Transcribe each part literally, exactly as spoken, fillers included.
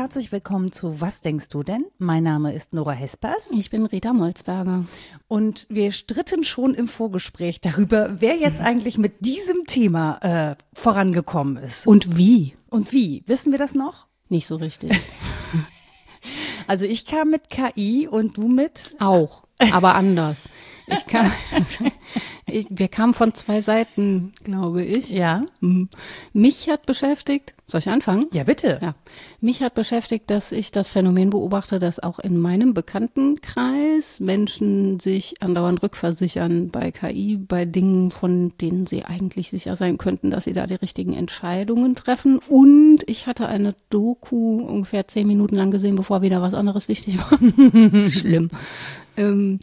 herzlich willkommen zu Was denkst du denn? Mein Name ist Nora Hespers. Ich bin Rita Molzberger. Und wir stritten schon im Vorgespräch darüber, wer jetzt eigentlich mit diesem Thema äh, vorangekommen ist. Und wie? Und wie? Wissen wir das noch? Nicht so richtig. Also ich kam mit K I und du mit? Auch, aber anders. Ich kam, ich, wir kamen von zwei Seiten, glaube ich. Ja. Mich hat beschäftigt, soll ich anfangen? Ja, bitte. Ja. Mich hat beschäftigt, dass ich das Phänomen beobachte, dass auch in meinem Bekanntenkreis Menschen sich andauernd rückversichern bei K I, bei Dingen, von denen sie eigentlich sicher sein könnten, dass sie da die richtigen Entscheidungen treffen. Und ich hatte eine Doku ungefähr zehn Minuten lang gesehen, bevor wieder was anderes wichtig war. Schlimm. Ähm,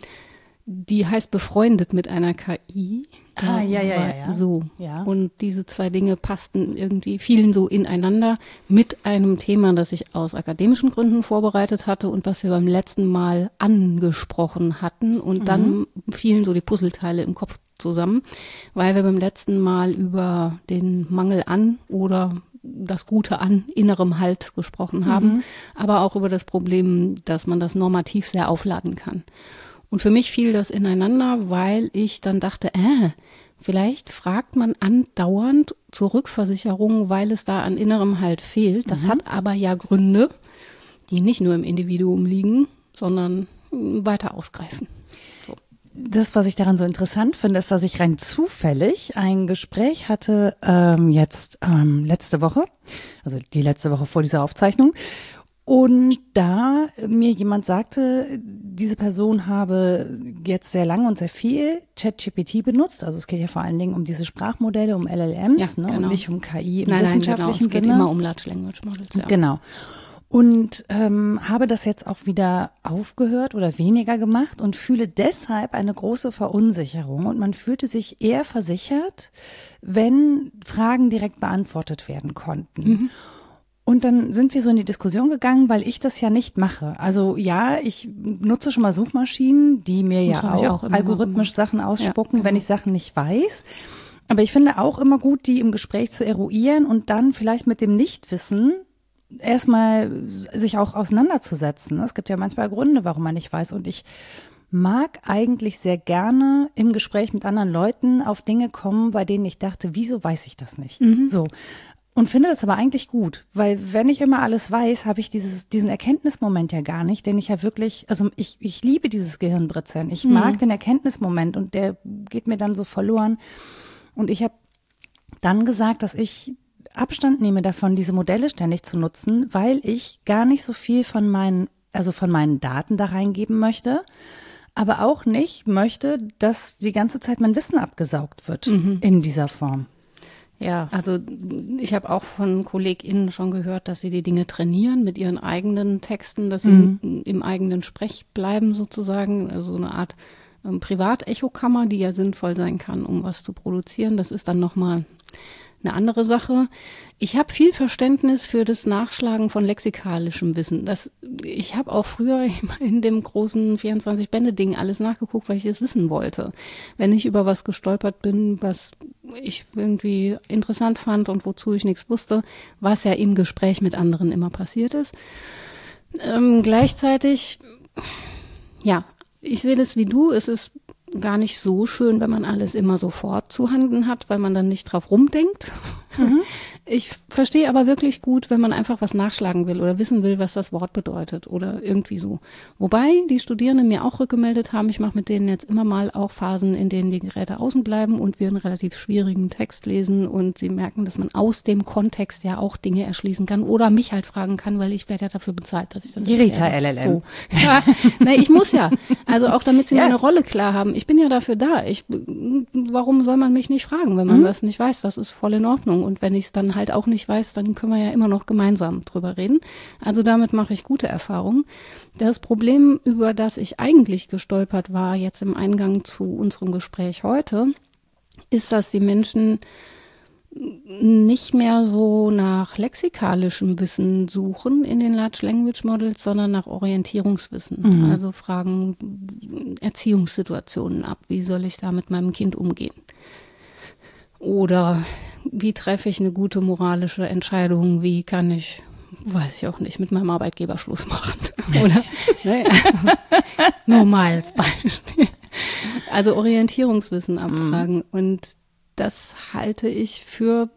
Die heißt Befreundet mit einer K I. Ah, ja, ja, ja, ja. So. Ja. Und diese zwei Dinge passten irgendwie, fielen so ineinander mit einem Thema, das ich aus akademischen Gründen vorbereitet hatte und was wir beim letzten Mal angesprochen hatten. Und dann mhm. fielen so die Puzzleteile im Kopf zusammen, weil wir beim letzten Mal über den Mangel an oder das Gute an innerem Halt gesprochen haben, mhm. aber auch über das Problem, dass man das normativ sehr aufladen kann. Und für mich fiel das ineinander, weil ich dann dachte, äh, vielleicht fragt man andauernd zur Rückversicherung, weil es da an innerem Halt fehlt. Das mhm. hat aber ja Gründe, die nicht nur im Individuum liegen, sondern weiter ausgreifen. So. Das, was ich daran so interessant finde, ist, dass ich rein zufällig ein Gespräch hatte, ähm, jetzt ähm, letzte Woche, also die letzte Woche vor dieser Aufzeichnung. Und da mir jemand sagte, diese Person habe jetzt sehr lange und sehr viel ChatGPT benutzt. Also es geht ja vor allen Dingen um diese Sprachmodelle, um L L Ms, ja, ne, genau. Und nicht um K I im nein, wissenschaftlichen nein, genau. Es geht Sinne. immer um Large Language Models. Ja. Genau. Und ähm, habe das jetzt auch wieder aufgehört oder weniger gemacht und fühle deshalb eine große Verunsicherung. Und man fühlte sich eher versichert, wenn Fragen direkt beantwortet werden konnten. Mhm. Und dann sind wir so in die Diskussion gegangen, weil ich das ja nicht mache. Also ja, ich nutze schon mal Suchmaschinen, die mir das ja auch, auch algorithmisch Sachen ausspucken, ja, genau. wenn ich Sachen nicht weiß. Aber ich finde auch immer gut, die im Gespräch zu eruieren und dann vielleicht mit dem Nichtwissen erstmal sich auch auseinanderzusetzen. Es gibt ja manchmal Gründe, warum man nicht weiß. Und ich mag eigentlich sehr gerne im Gespräch mit anderen Leuten auf Dinge kommen, bei denen ich dachte, wieso weiß ich das nicht? Mhm. So. Und finde das aber eigentlich gut, weil wenn ich immer alles weiß, habe ich dieses, diesen Erkenntnismoment ja gar nicht, den ich ja wirklich, also ich, ich liebe dieses Gehirnbritzeln. Ich mhm. mag den Erkenntnismoment und der geht mir dann so verloren. Und ich habe dann gesagt, dass ich Abstand nehme davon, diese Modelle ständig zu nutzen, weil ich gar nicht so viel von meinen, also von meinen Daten da reingeben möchte, aber auch nicht möchte, dass die ganze Zeit mein Wissen abgesaugt wird mhm. in dieser Form. Ja, also ich habe auch von KollegInnen schon gehört, dass sie die Dinge trainieren mit ihren eigenen Texten, dass sie mhm. im eigenen Sprech bleiben sozusagen, also eine Art ähm, Privatechokammer, die ja sinnvoll sein kann, um was zu produzieren. Das ist dann nochmal eine andere Sache. Ich habe viel Verständnis für das Nachschlagen von lexikalischem Wissen. Das, ich habe auch früher in dem großen vierundzwanzig-Bände-Ding alles nachgeguckt, weil ich es wissen wollte. Wenn ich über was gestolpert bin, was ich irgendwie interessant fand und wozu ich nichts wusste, was ja im Gespräch mit anderen immer passiert ist. Ähm, gleichzeitig, ja, ich sehe das wie du, es ist gar nicht so schön, wenn man alles immer sofort zu Handen hat, weil man dann nicht drauf rumdenkt. Mhm. Ich verstehe aber wirklich gut, wenn man einfach was nachschlagen will oder wissen will, was das Wort bedeutet oder irgendwie so. Wobei die Studierenden mir auch rückgemeldet haben, ich mache mit denen jetzt immer mal auch Phasen, in denen die Geräte außen bleiben und wir einen relativ schwierigen Text lesen und sie merken, dass man aus dem Kontext ja auch Dinge erschließen kann oder mich halt fragen kann, weil ich werde ja dafür bezahlt, dass ich das die Rita L L M. So. Ja, na, ich muss ja. Also auch damit sie ja. meine Rolle klar haben. Ich bin ja dafür da. Ich, warum soll man mich nicht fragen, wenn man mhm. was nicht weiß? Das ist voll in Ordnung. Und wenn ich es dann halt auch nicht weiß, dann können wir ja immer noch gemeinsam drüber reden. Also damit mache ich gute Erfahrungen. Das Problem, über das ich eigentlich gestolpert war, jetzt im Eingang zu unserem Gespräch heute, ist, dass die Menschen nicht mehr so nach lexikalischem Wissen suchen in den Large Language Models, sondern nach Orientierungswissen. Mhm. Also fragen Erziehungssituationen ab. Wie soll ich da mit meinem Kind umgehen? Oder wie treffe ich eine gute moralische Entscheidung? Wie kann ich weiß ich auch nicht, mit meinem Arbeitgeber Schluss machen. Oder ne? Nur mal als Beispiel. Also Orientierungswissen abfragen. Mhm. Und das halte ich für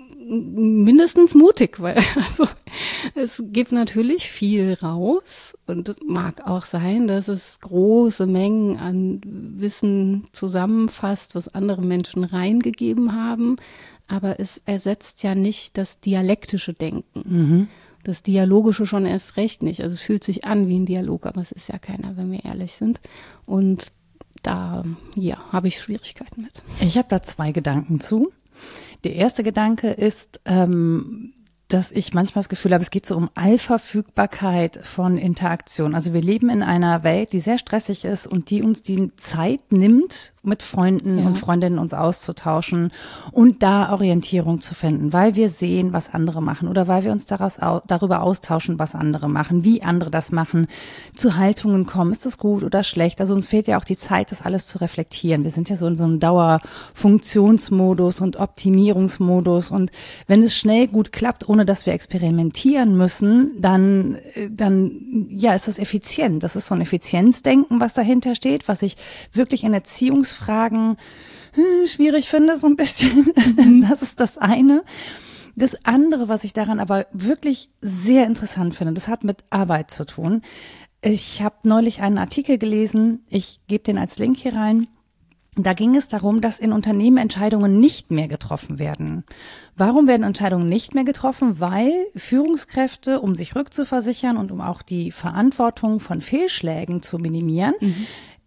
mindestens mutig, weil also, es gibt natürlich viel raus und mag auch sein, dass es große Mengen an Wissen zusammenfasst, was andere Menschen reingegeben haben, aber es ersetzt ja nicht das dialektische Denken. Mhm. Das Dialogische schon erst recht nicht. Also es fühlt sich an wie ein Dialog, aber es ist ja keiner, wenn wir ehrlich sind. Und da, ja, habe ich Schwierigkeiten mit. Ich habe da zwei Gedanken zu. Der erste Gedanke ist, ähm, dass ich manchmal das Gefühl habe, es geht so um Allverfügbarkeit von Interaktion. Also wir leben in einer Welt, die sehr stressig ist und die uns die Zeit nimmt, mit Freunden ja. und Freundinnen uns auszutauschen und da Orientierung zu finden, weil wir sehen, was andere machen oder weil wir uns daraus, darüber austauschen, was andere machen, wie andere das machen, zu Haltungen kommen, ist das gut oder schlecht. Also uns fehlt ja auch die Zeit, das alles zu reflektieren. Wir sind ja so in so einem Dauerfunktionsmodus und Optimierungsmodus und wenn es schnell gut klappt, ohne dass wir experimentieren müssen, dann, dann, ja, ist das effizient. Das ist so ein Effizienzdenken, was dahinter steht, was ich wirklich in Erziehungsfragen hm, schwierig finde, so ein bisschen. Mhm. Das ist das eine. Das andere, was ich daran aber wirklich sehr interessant finde, das hat mit Arbeit zu tun. Ich habe neulich einen Artikel gelesen, ich gebe den als Link hier rein. Da ging es darum, dass in Unternehmen Entscheidungen nicht mehr getroffen werden. Warum werden Entscheidungen nicht mehr getroffen? Weil Führungskräfte, um sich rückzuversichern und um auch die Verantwortung von Fehlschlägen zu minimieren, mhm.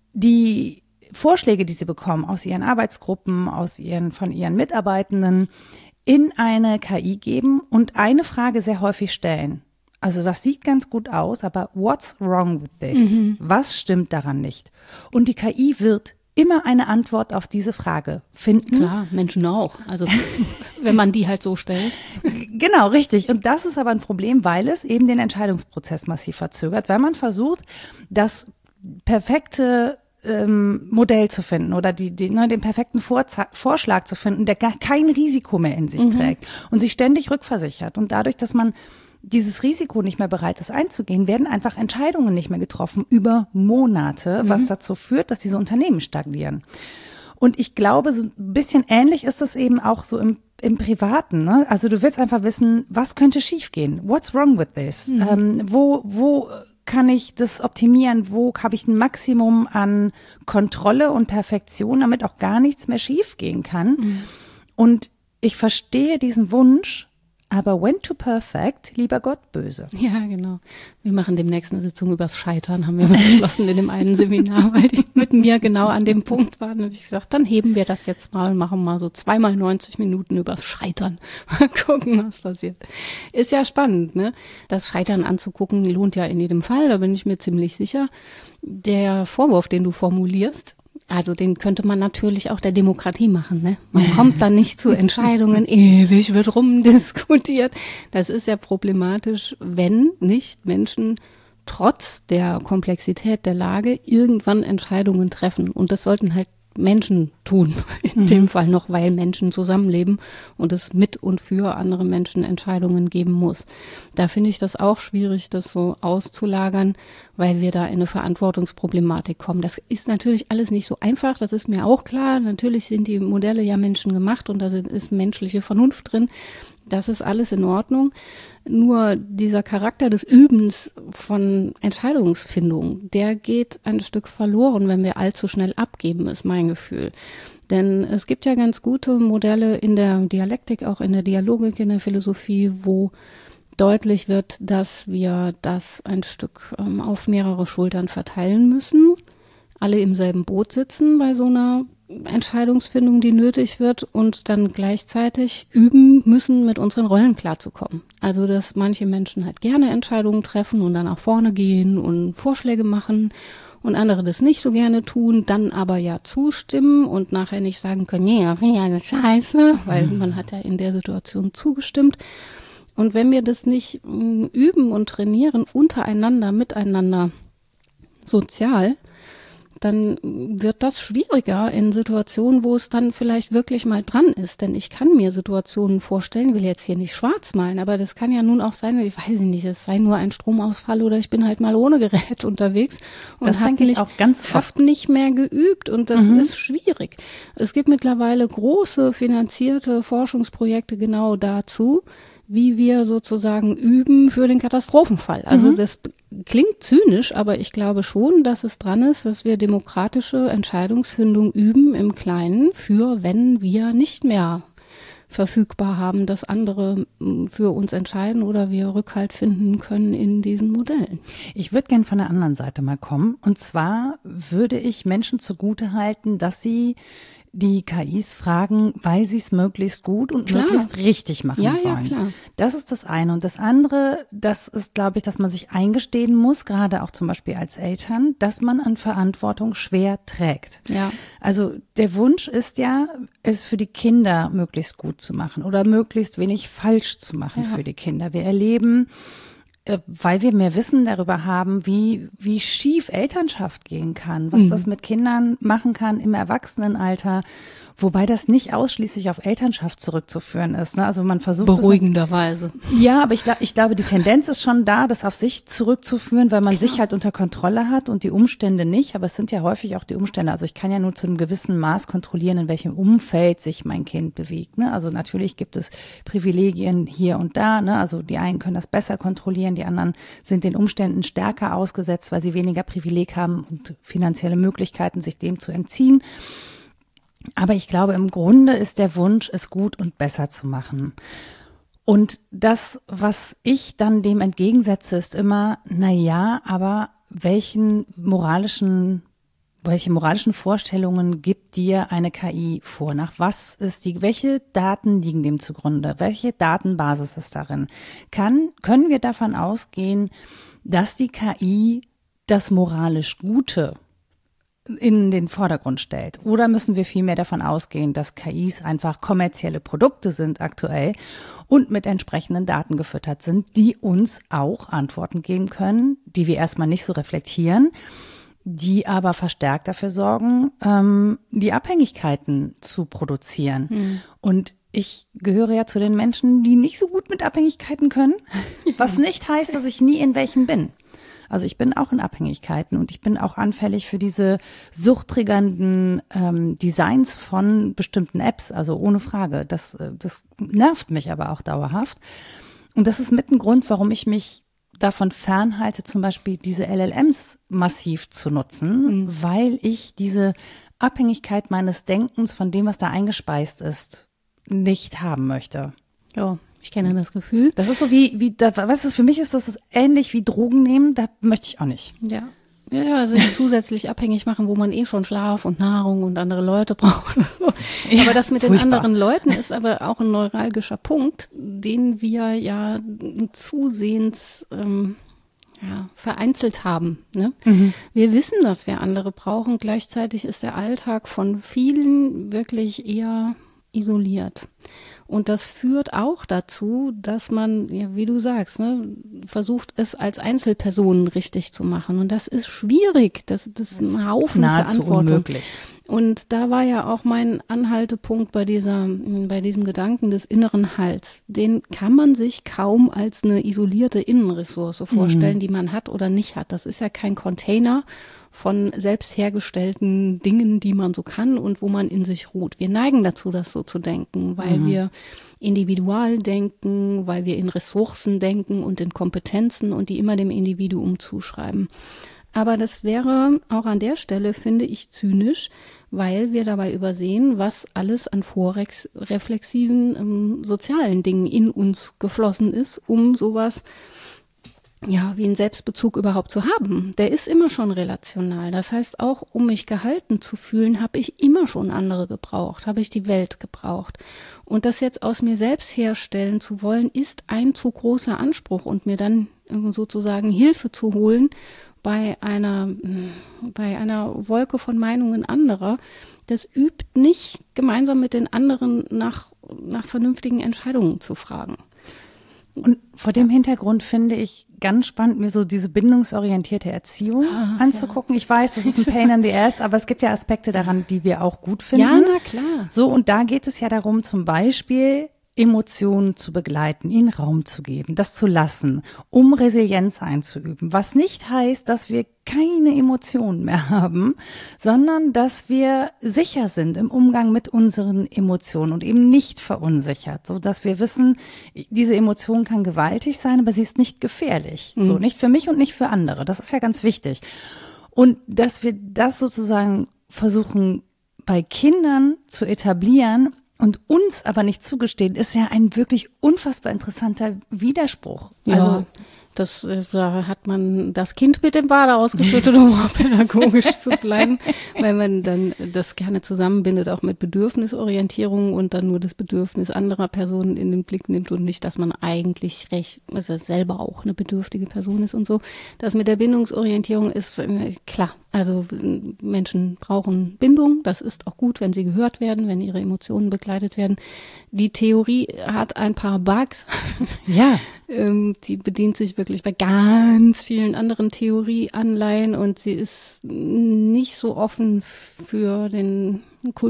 die Vorschläge, die sie bekommen aus ihren Arbeitsgruppen, aus ihren, von ihren Mitarbeitenden in eine K I geben und eine Frage sehr häufig stellen. Also das sieht ganz gut aus, aber what's wrong with this? Mhm. Was stimmt daran nicht? Und die K I wird immer eine Antwort auf diese Frage finden. Klar, Menschen auch. Also wenn man die halt so stellt. Genau, richtig. Und das ist aber ein Problem, weil es eben den Entscheidungsprozess massiv verzögert, weil man versucht, das perfekte ähm, Modell zu finden oder die, die, ne, den perfekten Vorza- Vorschlag zu finden, der gar kein Risiko mehr in sich mhm. trägt und sich ständig rückversichert. Und dadurch, dass man dieses Risiko nicht mehr bereit ist einzugehen, werden einfach Entscheidungen nicht mehr getroffen über Monate, mhm. was dazu führt, dass diese Unternehmen stagnieren. Und ich glaube, so ein bisschen ähnlich ist es eben auch so im, im Privaten. Ne? Also du willst einfach wissen, was könnte schiefgehen? What's wrong with this? Mhm. Ähm, wo, wo kann ich das optimieren? Wo habe ich ein Maximum an Kontrolle und Perfektion, damit auch gar nichts mehr schiefgehen kann? Mhm. Und ich verstehe diesen Wunsch, aber when to perfect, lieber Gott böse. Ja, genau. Wir machen demnächst eine Sitzung übers Scheitern, haben wir beschlossen in dem einen Seminar, weil die mit mir genau an dem Punkt waren. Und ich gesagt, dann heben wir das jetzt mal und machen mal so zweimal neunzig Minuten übers Scheitern. Mal gucken, was passiert. Ist ja spannend, ne? Das Scheitern anzugucken lohnt ja in jedem Fall, da bin ich mir ziemlich sicher. Der Vorwurf, den du formulierst, also den könnte man natürlich auch der Demokratie machen, ne? Man kommt dann nicht zu Entscheidungen, ewig wird rumdiskutiert. Das ist ja problematisch, wenn nicht Menschen trotz der Komplexität der Lage irgendwann Entscheidungen treffen. Und das sollten halt Menschen tun, in mhm. dem Fall noch, weil Menschen zusammenleben und es mit und für andere Menschen Entscheidungen geben muss. Da finde ich das auch schwierig, das so auszulagern, weil wir da in eine Verantwortungsproblematik kommen. Das ist natürlich alles nicht so einfach, das ist mir auch klar. Natürlich sind die Modelle ja menschengemacht und da ist menschliche Vernunft drin. Das ist alles in Ordnung. Nur dieser Charakter des Übens von Entscheidungsfindung, der geht ein Stück verloren, wenn wir allzu schnell abgeben, ist mein Gefühl. Denn es gibt ja ganz gute Modelle in der Dialektik, auch in der Dialogik, in der Philosophie, wo deutlich wird, dass wir das ein Stück ähm, auf mehrere Schultern verteilen müssen, alle im selben Boot sitzen bei so einer Entscheidungsfindung, die nötig wird und dann gleichzeitig üben müssen, mit unseren Rollen klarzukommen. Also, dass manche Menschen halt gerne Entscheidungen treffen und dann nach vorne gehen und Vorschläge machen und andere das nicht so gerne tun, dann aber ja zustimmen und nachher nicht sagen können, ja, ja, eine Scheiße, weil man hat ja in der Situation zugestimmt. Und wenn wir das nicht m, üben und trainieren untereinander, miteinander, sozial, dann wird das schwieriger in Situationen, wo es dann vielleicht wirklich mal dran ist. Denn ich kann mir Situationen vorstellen, will jetzt hier nicht schwarz malen, aber das kann ja nun auch sein, ich weiß nicht, es sei nur ein Stromausfall oder ich bin halt mal ohne Gerät unterwegs und habe nicht, auch ganz hab nicht mehr geübt und das mhm. ist schwierig. Es gibt mittlerweile große finanzierte Forschungsprojekte genau dazu, wie wir sozusagen üben für den Katastrophenfall. Also mhm. das klingt zynisch, aber ich glaube schon, dass es dran ist, dass wir demokratische Entscheidungsfindung üben im Kleinen für, wenn wir nicht mehr verfügbar haben, dass andere für uns entscheiden oder wir Rückhalt finden können in diesen Modellen. Ich würde gern von der anderen Seite mal kommen. Und zwar würde ich Menschen zugutehalten, dass sie die K Is fragen, weil sie es möglichst gut und klar. möglichst richtig machen ja, wollen. Ja, klar. Das ist das eine. Und das andere, das ist, glaube ich, dass man sich eingestehen muss, gerade auch zum Beispiel als Eltern, dass man an Verantwortung schwer trägt. Ja. Also der Wunsch ist ja, es für die Kinder möglichst gut zu machen oder möglichst wenig falsch zu machen ja. für die Kinder. Wir erleben, weil wir mehr Wissen darüber haben, wie wie schief Elternschaft gehen kann, was mhm. das mit Kindern machen kann im Erwachsenenalter, wobei das nicht ausschließlich auf Elternschaft zurückzuführen ist. Ne? Also man versucht beruhigenderweise. Ja, aber ich, ich glaube, die Tendenz ist schon da, das auf sich zurückzuführen, weil man Klar. sich halt unter Kontrolle hat und die Umstände nicht. Aber es sind ja häufig auch die Umstände. Also ich kann ja nur zu einem gewissen Maß kontrollieren, in welchem Umfeld sich mein Kind bewegt. Ne? Also natürlich gibt es Privilegien hier und da. Ne? Also die einen können das besser kontrollieren, die anderen sind den Umständen stärker ausgesetzt, weil sie weniger Privileg haben und finanzielle Möglichkeiten, sich dem zu entziehen. Aber ich glaube, im Grunde ist der Wunsch, es gut und besser zu machen. Und das, was ich dann dem entgegensetze, ist immer, na ja, aber welchen moralischen, welche moralischen Vorstellungen gibt dir eine K I vor? Nach was ist die, welche Daten liegen dem zugrunde? Welche Datenbasis ist darin? Kann, können wir davon ausgehen, dass die K I das moralisch Gute in den Vordergrund stellt? Oder müssen wir vielmehr davon ausgehen, dass K Is einfach kommerzielle Produkte sind aktuell und mit entsprechenden Daten gefüttert sind, die uns auch Antworten geben können, die wir erstmal nicht so reflektieren, die aber verstärkt dafür sorgen, ähm, die Abhängigkeiten zu produzieren. Hm. Und ich gehöre ja zu den Menschen, die nicht so gut mit Abhängigkeiten können, was nicht heißt, dass ich nie in welchen bin. Also ich bin auch in Abhängigkeiten und ich bin auch anfällig für diese suchttriggernden ähm, Designs von bestimmten Apps, also ohne Frage. Das, das nervt mich aber auch dauerhaft. Und das ist mit ein Grund, warum ich mich davon fernhalte, zum Beispiel diese L L Ms massiv zu nutzen, mhm. weil ich diese Abhängigkeit meines Denkens von dem, was da eingespeist ist, nicht haben möchte. Ja. Ich kenne das Gefühl. Das ist so wie, wie da, was ist für mich ist, das ist ähnlich wie Drogen nehmen, da möchte ich auch nicht. Ja. Ja, also zusätzlich abhängig machen, wo man eh schon Schlaf und Nahrung und andere Leute braucht. So. Ja, aber das mit furchtbar. Den anderen Leuten ist aber auch ein neuralgischer Punkt, den wir ja zusehends ähm, ja, vereinzelt haben. Ne? Mhm. Wir wissen, dass wir andere brauchen. Gleichzeitig ist der Alltag von vielen wirklich eher isoliert. Und das führt auch dazu, dass man, ja, wie du sagst, ne, versucht, es als Einzelpersonen richtig zu machen. Und das ist schwierig. Das, das ist ein Haufen nahezu Verantwortung. Unmöglich. Und da war ja auch mein Anhaltepunkt bei dieser, bei diesem Gedanken des inneren Halts. Den kann man sich kaum als eine isolierte Innenressource vorstellen, mhm. die man hat oder nicht hat. Das ist ja kein Container von selbst hergestellten Dingen, die man so kann und wo man in sich ruht. Wir neigen dazu, das so zu denken, weil mhm. wir individual denken, weil wir in Ressourcen denken und in Kompetenzen und die immer dem Individuum zuschreiben. Aber das wäre auch an der Stelle, finde ich, zynisch, weil wir dabei übersehen, was alles an vorreflexiven ähm, sozialen Dingen in uns geflossen ist, um sowas ja, wie einen Selbstbezug überhaupt zu haben. Der ist immer schon relational. Das heißt, auch um mich gehalten zu fühlen, habe ich immer schon andere gebraucht, habe ich die Welt gebraucht. Und das jetzt aus mir selbst herstellen zu wollen, ist ein zu großer Anspruch und mir dann sozusagen Hilfe zu holen bei einer, bei einer Wolke von Meinungen anderer, das übt nicht, gemeinsam mit den anderen nach, nach vernünftigen Entscheidungen zu fragen. Und vor dem Hintergrund finde ich ganz spannend, mir so diese bindungsorientierte Erziehung ah, anzugucken. Ja. Ich weiß, das ist ein Pain in the Ass, aber es gibt ja Aspekte daran, die wir auch gut finden. Ja, na klar. So, und da geht es ja darum, zum Beispiel Emotionen zu begleiten, ihnen Raum zu geben, das zu lassen, um Resilienz einzuüben. Was nicht heißt, dass wir keine Emotionen mehr haben, sondern dass wir sicher sind im Umgang mit unseren Emotionen und eben nicht verunsichert, so dass wir wissen, diese Emotion kann gewaltig sein, aber sie ist nicht gefährlich. Mhm. So, nicht für mich und nicht für andere. Das ist ja ganz wichtig. Und dass wir das sozusagen versuchen, bei Kindern zu etablieren, und uns aber nicht zugestehen, ist ja ein wirklich unfassbar interessanter Widerspruch. Ja, also das, da hat man das Kind mit dem Bade ausgeschüttet, um auch pädagogisch zu bleiben, weil man dann das gerne zusammenbindet, auch mit Bedürfnisorientierung und dann nur das Bedürfnis anderer Personen in den Blick nimmt und nicht, dass man eigentlich recht, also selber auch eine bedürftige Person ist und so. Das mit der Bindungsorientierung ist klar. Also Menschen brauchen Bindung, das ist auch gut, wenn sie gehört werden, wenn ihre Emotionen begleitet werden. Die Theorie hat ein paar Bugs. Ja. ähm, die bedient sich wirklich bei ganz vielen anderen Theorieanleihen und sie ist nicht so offen für den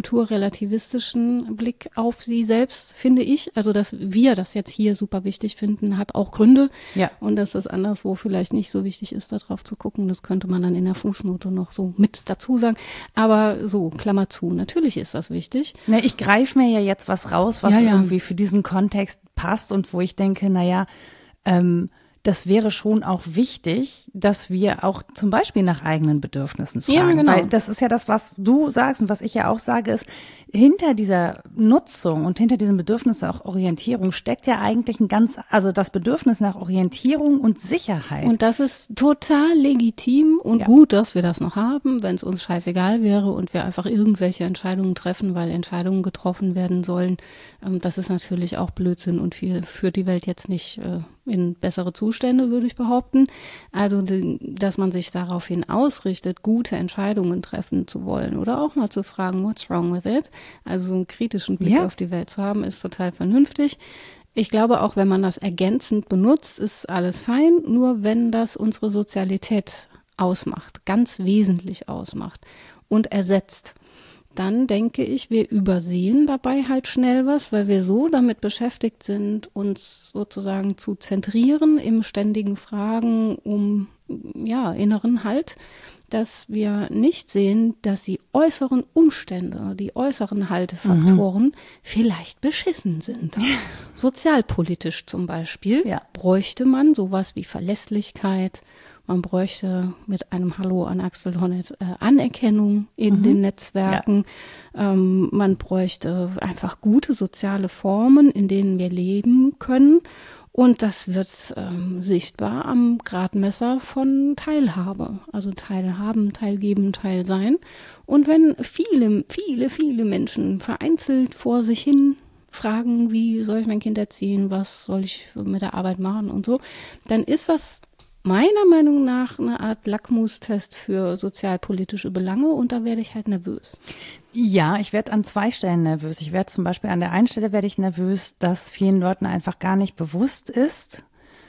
kulturrelativistischen Blick auf sie selbst, finde ich. Also, dass wir das jetzt hier super wichtig finden, hat auch Gründe. Ja. Und dass das anderswo vielleicht nicht so wichtig ist, da drauf zu gucken. Das könnte man dann in der Fußnote noch so mit dazu sagen. Aber so, Klammer zu, natürlich ist das wichtig. Na, ich greife mir ja jetzt was raus, was ja, ja. irgendwie für diesen Kontext passt und wo ich denke, naja, ähm, das wäre schon auch wichtig, dass wir auch zum Beispiel nach eigenen Bedürfnissen fragen. Ja, genau. Weil das ist ja das, was du sagst und was ich ja auch sage, ist, hinter dieser Nutzung und hinter diesem Bedürfnis nach Orientierung steckt ja eigentlich ein ganz, also das Bedürfnis nach Orientierung und Sicherheit. Und das ist total legitim und ja. gut, dass wir das noch haben, wenn es uns scheißegal wäre und wir einfach irgendwelche Entscheidungen treffen, weil Entscheidungen getroffen werden sollen. Das ist natürlich auch Blödsinn und viel führt die Welt jetzt nicht in bessere Zustände, würde ich behaupten. Also, dass man sich daraufhin ausrichtet, gute Entscheidungen treffen zu wollen oder auch mal zu fragen, what's wrong with it? Also so einen kritischen Blick ja. auf die Welt zu haben, ist total vernünftig. Ich glaube auch, wenn man das ergänzend benutzt, ist alles fein, nur wenn das unsere Sozialität ausmacht, ganz wesentlich ausmacht und ersetzt. Dann denke ich, wir übersehen dabei halt schnell was, weil wir so damit beschäftigt sind, uns sozusagen zu zentrieren im ständigen Fragen um ja, inneren Halt, dass wir nicht sehen, dass die äußeren Umstände, die äußeren Haltefaktoren mhm. vielleicht beschissen sind. Ja. Sozialpolitisch zum Beispiel ja. bräuchte man sowas wie Verlässlichkeit. Man bräuchte mit einem Hallo an Axel Honneth äh, Anerkennung in mhm. den Netzwerken. Ja. Ähm, man bräuchte einfach gute soziale Formen, in denen wir leben können. Und das wird ähm, sichtbar am Gradmesser von Teilhabe. Also Teilhaben, Teilgeben, Teilsein. Und wenn viele, viele, viele Menschen vereinzelt vor sich hin fragen, wie soll ich mein Kind erziehen, was soll ich mit der Arbeit machen und so, dann ist das meiner Meinung nach eine Art Lackmustest für sozialpolitische Belange und da werde ich halt nervös. Ja, ich werde an zwei Stellen nervös. Ich werde zum Beispiel an der einen Stelle werde ich nervös, dass vielen Leuten einfach gar nicht bewusst ist,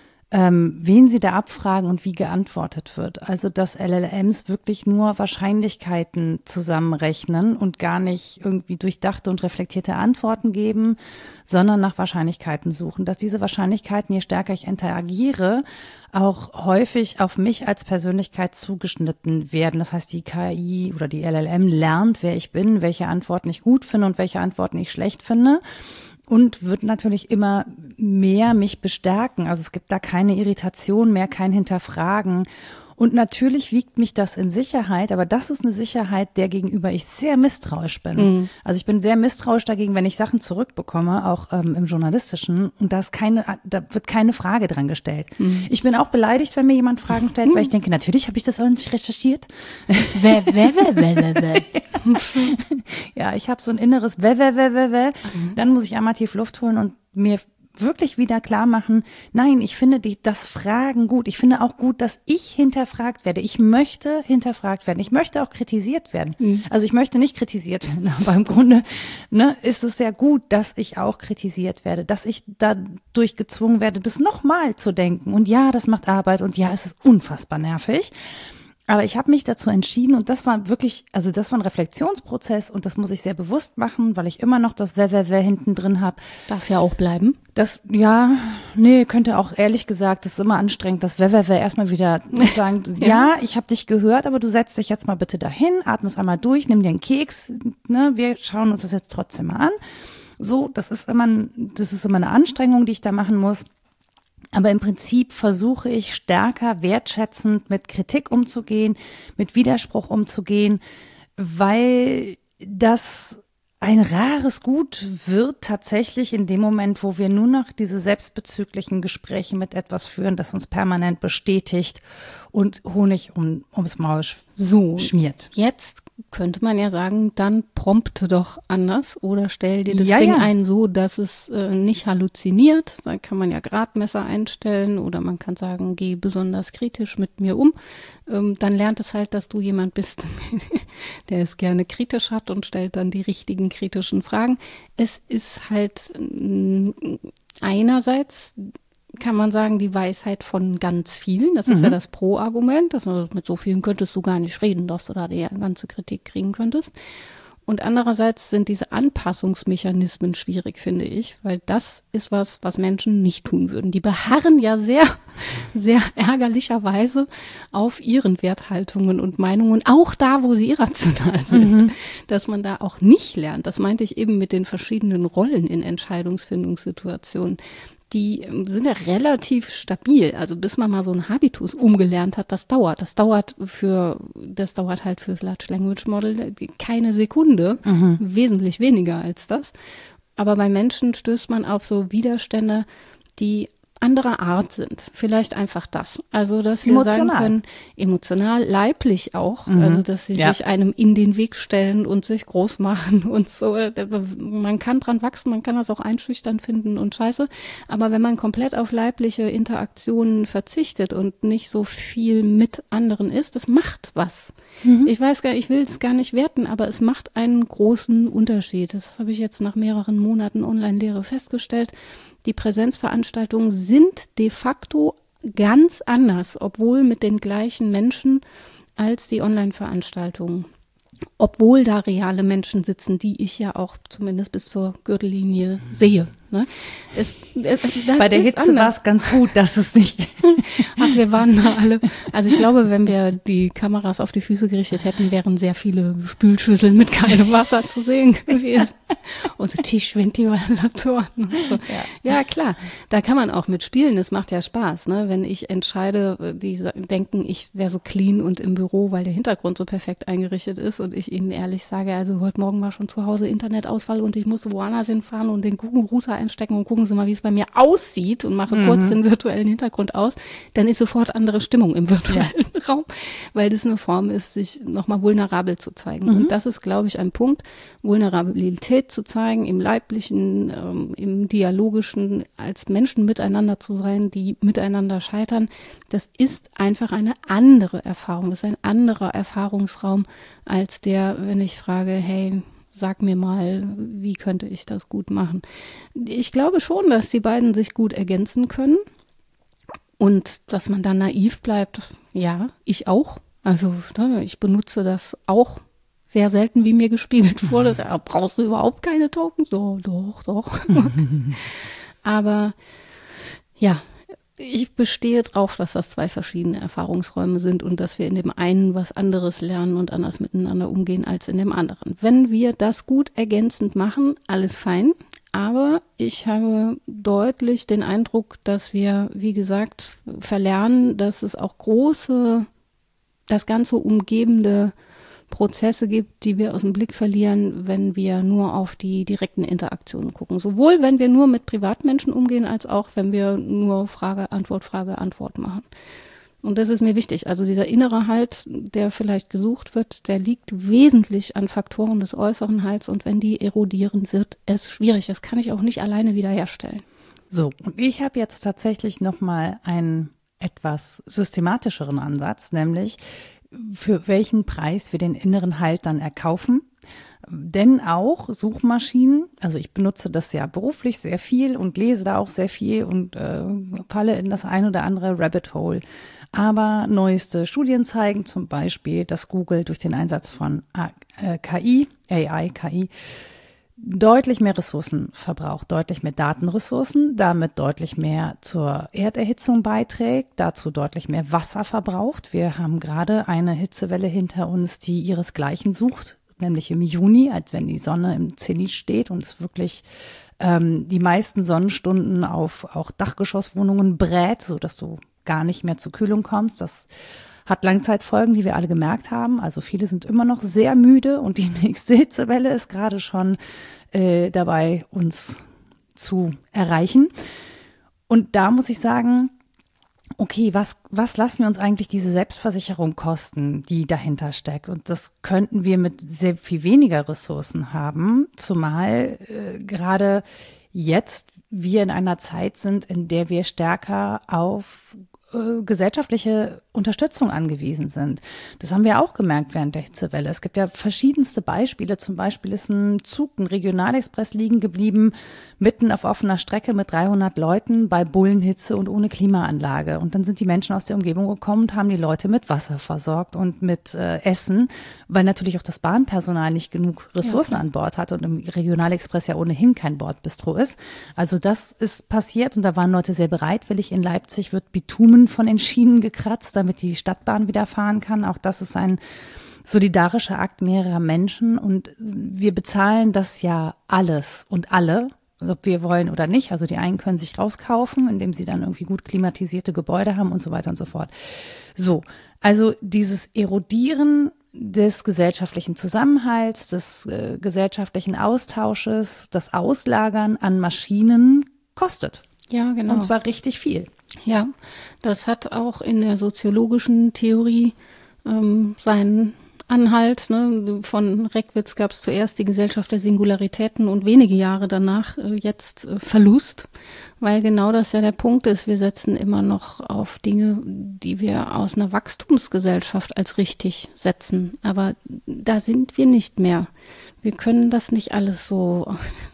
ähm, wen sie da abfragen und wie geantwortet wird. Also dass L L Ms wirklich nur Wahrscheinlichkeiten zusammenrechnen und gar nicht irgendwie durchdachte und reflektierte Antworten geben, sondern nach Wahrscheinlichkeiten suchen. Dass diese Wahrscheinlichkeiten, je stärker ich interagiere, auch häufig auf mich als Persönlichkeit zugeschnitten werden. Das heißt, die K I oder die L L M lernt, wer ich bin, welche Antworten ich gut finde und welche Antworten ich schlecht finde. Und wird natürlich immer mehr mich bestärken. Also es gibt da keine Irritation mehr, kein Hinterfragen. Und natürlich wiegt mich das in Sicherheit, aber das ist eine Sicherheit, der gegenüber ich sehr misstrauisch bin. Mhm. Also ich bin sehr misstrauisch dagegen, wenn ich Sachen zurückbekomme, auch ähm, im Journalistischen, und da ist keine, da wird keine Frage dran gestellt. Mhm. Ich bin auch beleidigt, wenn mir jemand Fragen stellt, mhm. weil ich denke, natürlich habe ich das auch nicht recherchiert. Wä, wä, wä, wä, wä, wä. Ja, ich habe so ein inneres wä, wä, wä, wä, wä. Mhm. Dann muss ich einmal tief Luft holen und mir wirklich wieder klar machen, nein, ich finde die, das Fragen gut. Ich finde auch gut, dass ich hinterfragt werde. Ich möchte hinterfragt werden. Ich möchte auch kritisiert werden. Mhm. Also ich möchte nicht kritisiert werden, aber im Grunde ne, ist es sehr gut, dass ich auch kritisiert werde, dass ich dadurch gezwungen werde, das nochmal zu denken. Und ja, das macht Arbeit und ja, es ist unfassbar nervig. Aber ich habe mich dazu entschieden und das war wirklich, also das war ein Reflexionsprozess und das muss ich sehr bewusst machen, weil ich immer noch das Wer, wer, wer hinten drin habe. Darf ja auch bleiben. Das, ja, nee, könnte auch ehrlich gesagt, das ist immer anstrengend, das Wer, wer, wer erstmal wieder sagen, ja, ja ich habe dich gehört, aber du setzt dich jetzt mal bitte dahin, atmest einmal durch, nimm dir einen Keks, ne, wir schauen uns das jetzt trotzdem mal an. So, das ist immer, das ist immer eine Anstrengung, die ich da machen muss. Aber im Prinzip versuche ich stärker wertschätzend mit Kritik umzugehen, mit Widerspruch umzugehen, weil das ein rares Gut wird tatsächlich in dem Moment, wo wir nur noch diese selbstbezüglichen Gespräche mit etwas führen, das uns permanent bestätigt und Honig um, ums Maul so schmiert. Jetzt könnte man ja sagen, dann prompte doch anders oder stell dir das ja, Ding ja. ein so, dass es äh, nicht halluziniert. Da kann man ja Gradmesser einstellen oder man kann sagen, geh besonders kritisch mit mir um. Ähm, dann lernt es halt, dass du jemand bist, der es gerne kritisch hat und stellt dann die richtigen kritischen Fragen. Es ist halt äh, einerseits kann man sagen, die Weisheit von ganz vielen. Das ist mhm. ja das Pro-Argument. Das, mit so vielen könntest du gar nicht reden, dass du da die ganze Kritik kriegen könntest. Und andererseits sind diese Anpassungsmechanismen schwierig, finde ich, weil das ist was, was Menschen nicht tun würden. Die beharren ja sehr, sehr ärgerlicherweise auf ihren Werthaltungen und Meinungen, auch da, wo sie irrational sind, mhm. dass man da auch nicht lernt. Das meinte ich eben mit den verschiedenen Rollen in Entscheidungsfindungssituationen. Die sind ja relativ stabil. Also bis man mal so einen Habitus umgelernt hat, das dauert. Das dauert für, das dauert halt fürs Large Language Model keine Sekunde, mhm. wesentlich weniger als das. Aber bei Menschen stößt man auf so Widerstände, die anderer Art sind. Vielleicht einfach das. Also, dass wir emotional. sagen können, emotional, leiblich auch. Mhm. Also, dass sie ja. sich einem in den Weg stellen und sich groß machen und so. Man kann dran wachsen, man kann das auch einschüchtern finden und scheiße. Aber wenn man komplett auf leibliche Interaktionen verzichtet und nicht so viel mit anderen ist, das macht was. Mhm. Ich weiß gar nicht, ich will es gar nicht werten, aber es macht einen großen Unterschied. Das habe ich jetzt nach mehreren Monaten Online-Lehre festgestellt. Die Präsenzveranstaltungen sind de facto ganz anders, obwohl mit den gleichen Menschen als die Online-Veranstaltungen. Obwohl da reale Menschen sitzen, die ich ja auch zumindest bis zur Gürtellinie sehe. Ne? Es, das Bei der Hitze war es ganz gut, dass es nicht. Ach, wir waren da alle. Also ich glaube, wenn wir die Kameras auf die Füße gerichtet hätten, wären sehr viele Spülschüsseln mit kaltem Wasser zu sehen gewesen. Und so Tischventilatoren und so. Ja. ja, klar. Da kann man auch mitspielen. Das macht ja Spaß, ne? Wenn ich entscheide, die denken, ich wäre so clean und im Büro, weil der Hintergrund so perfekt eingerichtet ist und ich ihnen ehrlich sage, also heute Morgen war schon zu Hause Internetausfall und ich musste woanders hinfahren und den Google-Router einstecken und gucken Sie mal, wie es bei mir aussieht und mache mhm. kurz den virtuellen Hintergrund aus, dann ist sofort andere Stimmung im virtuellen ja. Raum, weil das eine Form ist, sich nochmal vulnerabel zu zeigen. Mhm. Und das ist, glaube ich, ein Punkt, Vulnerabilität zu zeigen, im Leiblichen, ähm, im Dialogischen, als Menschen miteinander zu sein, die miteinander scheitern. Das ist einfach eine andere Erfahrung, das ist ein anderer Erfahrungsraum als der, wenn ich frage, hey, sag mir mal, wie könnte ich das gut machen? Ich glaube schon, dass die beiden sich gut ergänzen können und dass man dann naiv bleibt. Ja, ich auch. Also ne, ich benutze das auch sehr selten, wie mir gespiegelt wurde. Da brauchst du überhaupt keine Token? So, doch, doch. Aber ja, ich bestehe drauf, dass das zwei verschiedene Erfahrungsräume sind und dass wir in dem einen was anderes lernen und anders miteinander umgehen als in dem anderen. Wenn wir das gut ergänzend machen, alles fein. Aber ich habe deutlich den Eindruck, dass wir, wie gesagt, verlernen, dass es auch große, das ganze umgebende Prozesse gibt, die wir aus dem Blick verlieren, wenn wir nur auf die direkten Interaktionen gucken. Sowohl wenn wir nur mit Privatmenschen umgehen, als auch wenn wir nur Frage, Antwort, Frage, Antwort machen. Und das ist mir wichtig. Also dieser innere Halt, der vielleicht gesucht wird, der liegt wesentlich an Faktoren des äußeren Halts und wenn die erodieren, wird es schwierig. Das kann ich auch nicht alleine wiederherstellen. So, und ich habe jetzt tatsächlich nochmal einen etwas systematischeren Ansatz, nämlich für welchen Preis wir den inneren Halt dann erkaufen. Denn auch Suchmaschinen, also ich benutze das ja beruflich sehr viel und lese da auch sehr viel und äh, falle in das ein oder andere Rabbit Hole. Aber neueste Studien zeigen zum Beispiel, dass Google durch den Einsatz von K I, A I, K I, deutlich mehr Ressourcen verbraucht, deutlich mehr Datenressourcen, damit deutlich mehr zur Erderhitzung beiträgt, dazu deutlich mehr Wasser verbraucht. Wir haben gerade eine Hitzewelle hinter uns, die ihresgleichen sucht, nämlich im Juni, als wenn die Sonne im Zenit steht und es wirklich ähm, die meisten Sonnenstunden auf auch Dachgeschosswohnungen brät, sodass du gar nicht mehr zur Kühlung kommst. Das hat Langzeitfolgen, die wir alle gemerkt haben. Also viele sind immer noch sehr müde und die nächste Hitzewelle ist gerade schon äh, dabei, uns zu erreichen. Und da muss ich sagen, okay, was, was lassen wir uns eigentlich diese Selbstversicherung kosten, die dahinter steckt? Und das könnten wir mit sehr viel weniger Ressourcen haben, zumal äh, gerade jetzt wir in einer Zeit sind, in der wir stärker auf äh, gesellschaftliche Unterstützung angewiesen sind. Das haben wir auch gemerkt während der Hitzewelle. Es gibt ja verschiedenste Beispiele. Zum Beispiel ist ein Zug, ein Regionalexpress liegen geblieben, mitten auf offener Strecke mit dreihundert Leuten bei Bullenhitze und ohne Klimaanlage. Und dann sind die Menschen aus der Umgebung gekommen und haben die Leute mit Wasser versorgt und mit äh, Essen, weil natürlich auch das Bahnpersonal nicht genug Ressourcen ja. an Bord hat und im Regionalexpress ja ohnehin kein Bordbistro ist. Also das ist passiert und da waren Leute sehr bereitwillig. In Leipzig wird Bitumen von den Schienen gekratzt, damit die Stadtbahn wieder fahren kann. Auch das ist ein solidarischer Akt mehrerer Menschen und wir bezahlen das ja alles und alle, ob wir wollen oder nicht. Also die einen können sich rauskaufen, indem sie dann irgendwie gut klimatisierte Gebäude haben und so weiter und so fort. So, also dieses Erodieren des gesellschaftlichen Zusammenhalts, des äh, gesellschaftlichen Austausches, das Auslagern an Maschinen kostet. Ja, genau. Und zwar richtig viel. Ja, das hat auch in der soziologischen Theorie ähm, seinen Anhalt. Ne? Von Reckwitz gab es zuerst die Gesellschaft der Singularitäten und wenige Jahre danach äh, jetzt äh, Verlust, weil genau das ja der Punkt ist. Wir setzen immer noch auf Dinge, die wir aus einer Wachstumsgesellschaft als richtig setzen. Aber da sind wir nicht mehr. Wir können das nicht alles so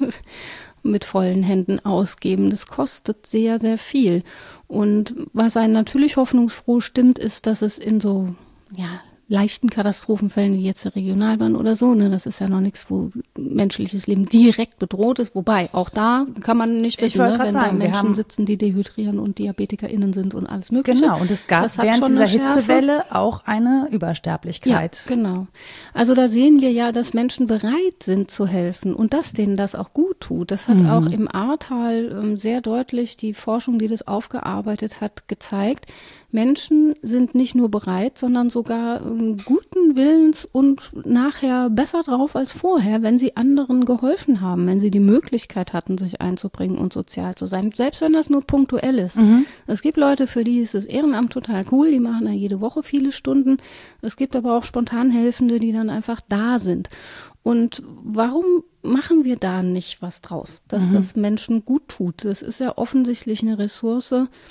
mit vollen Händen ausgeben. Das kostet sehr, sehr viel. Und was einen natürlich hoffnungsfroh stimmt, ist, dass es in so, ja, leichten Katastrophenfällen wie jetzt der Regionalbahn oder so, ne, das ist ja noch nichts, wo menschliches Leben direkt bedroht ist, wobei auch da kann man nicht wissen, ne, wenn sagen, da Menschen sitzen, die dehydrieren und DiabetikerInnen sind und alles Mögliche. Genau, und es gab während dieser Hitzewelle auch eine Übersterblichkeit. Ja, genau. Also da sehen wir ja, dass Menschen bereit sind zu helfen und dass denen das auch gut tut. Das hat mhm. auch im Ahrtal ähm, sehr deutlich die Forschung, die das aufgearbeitet hat, gezeigt. Menschen sind nicht nur bereit, sondern sogar äh, guten Willens und nachher besser drauf als vorher, wenn sie anderen geholfen haben, wenn sie die Möglichkeit hatten, sich einzubringen und sozial zu sein, selbst wenn das nur punktuell ist. Mhm. Es gibt Leute, für die ist das Ehrenamt total cool, die machen da jede Woche viele Stunden. Es gibt aber auch Spontanhelfende, die dann einfach da sind. Und warum machen wir da nicht was draus, dass mhm. das Menschen gut tut? Das ist ja offensichtlich eine Ressource,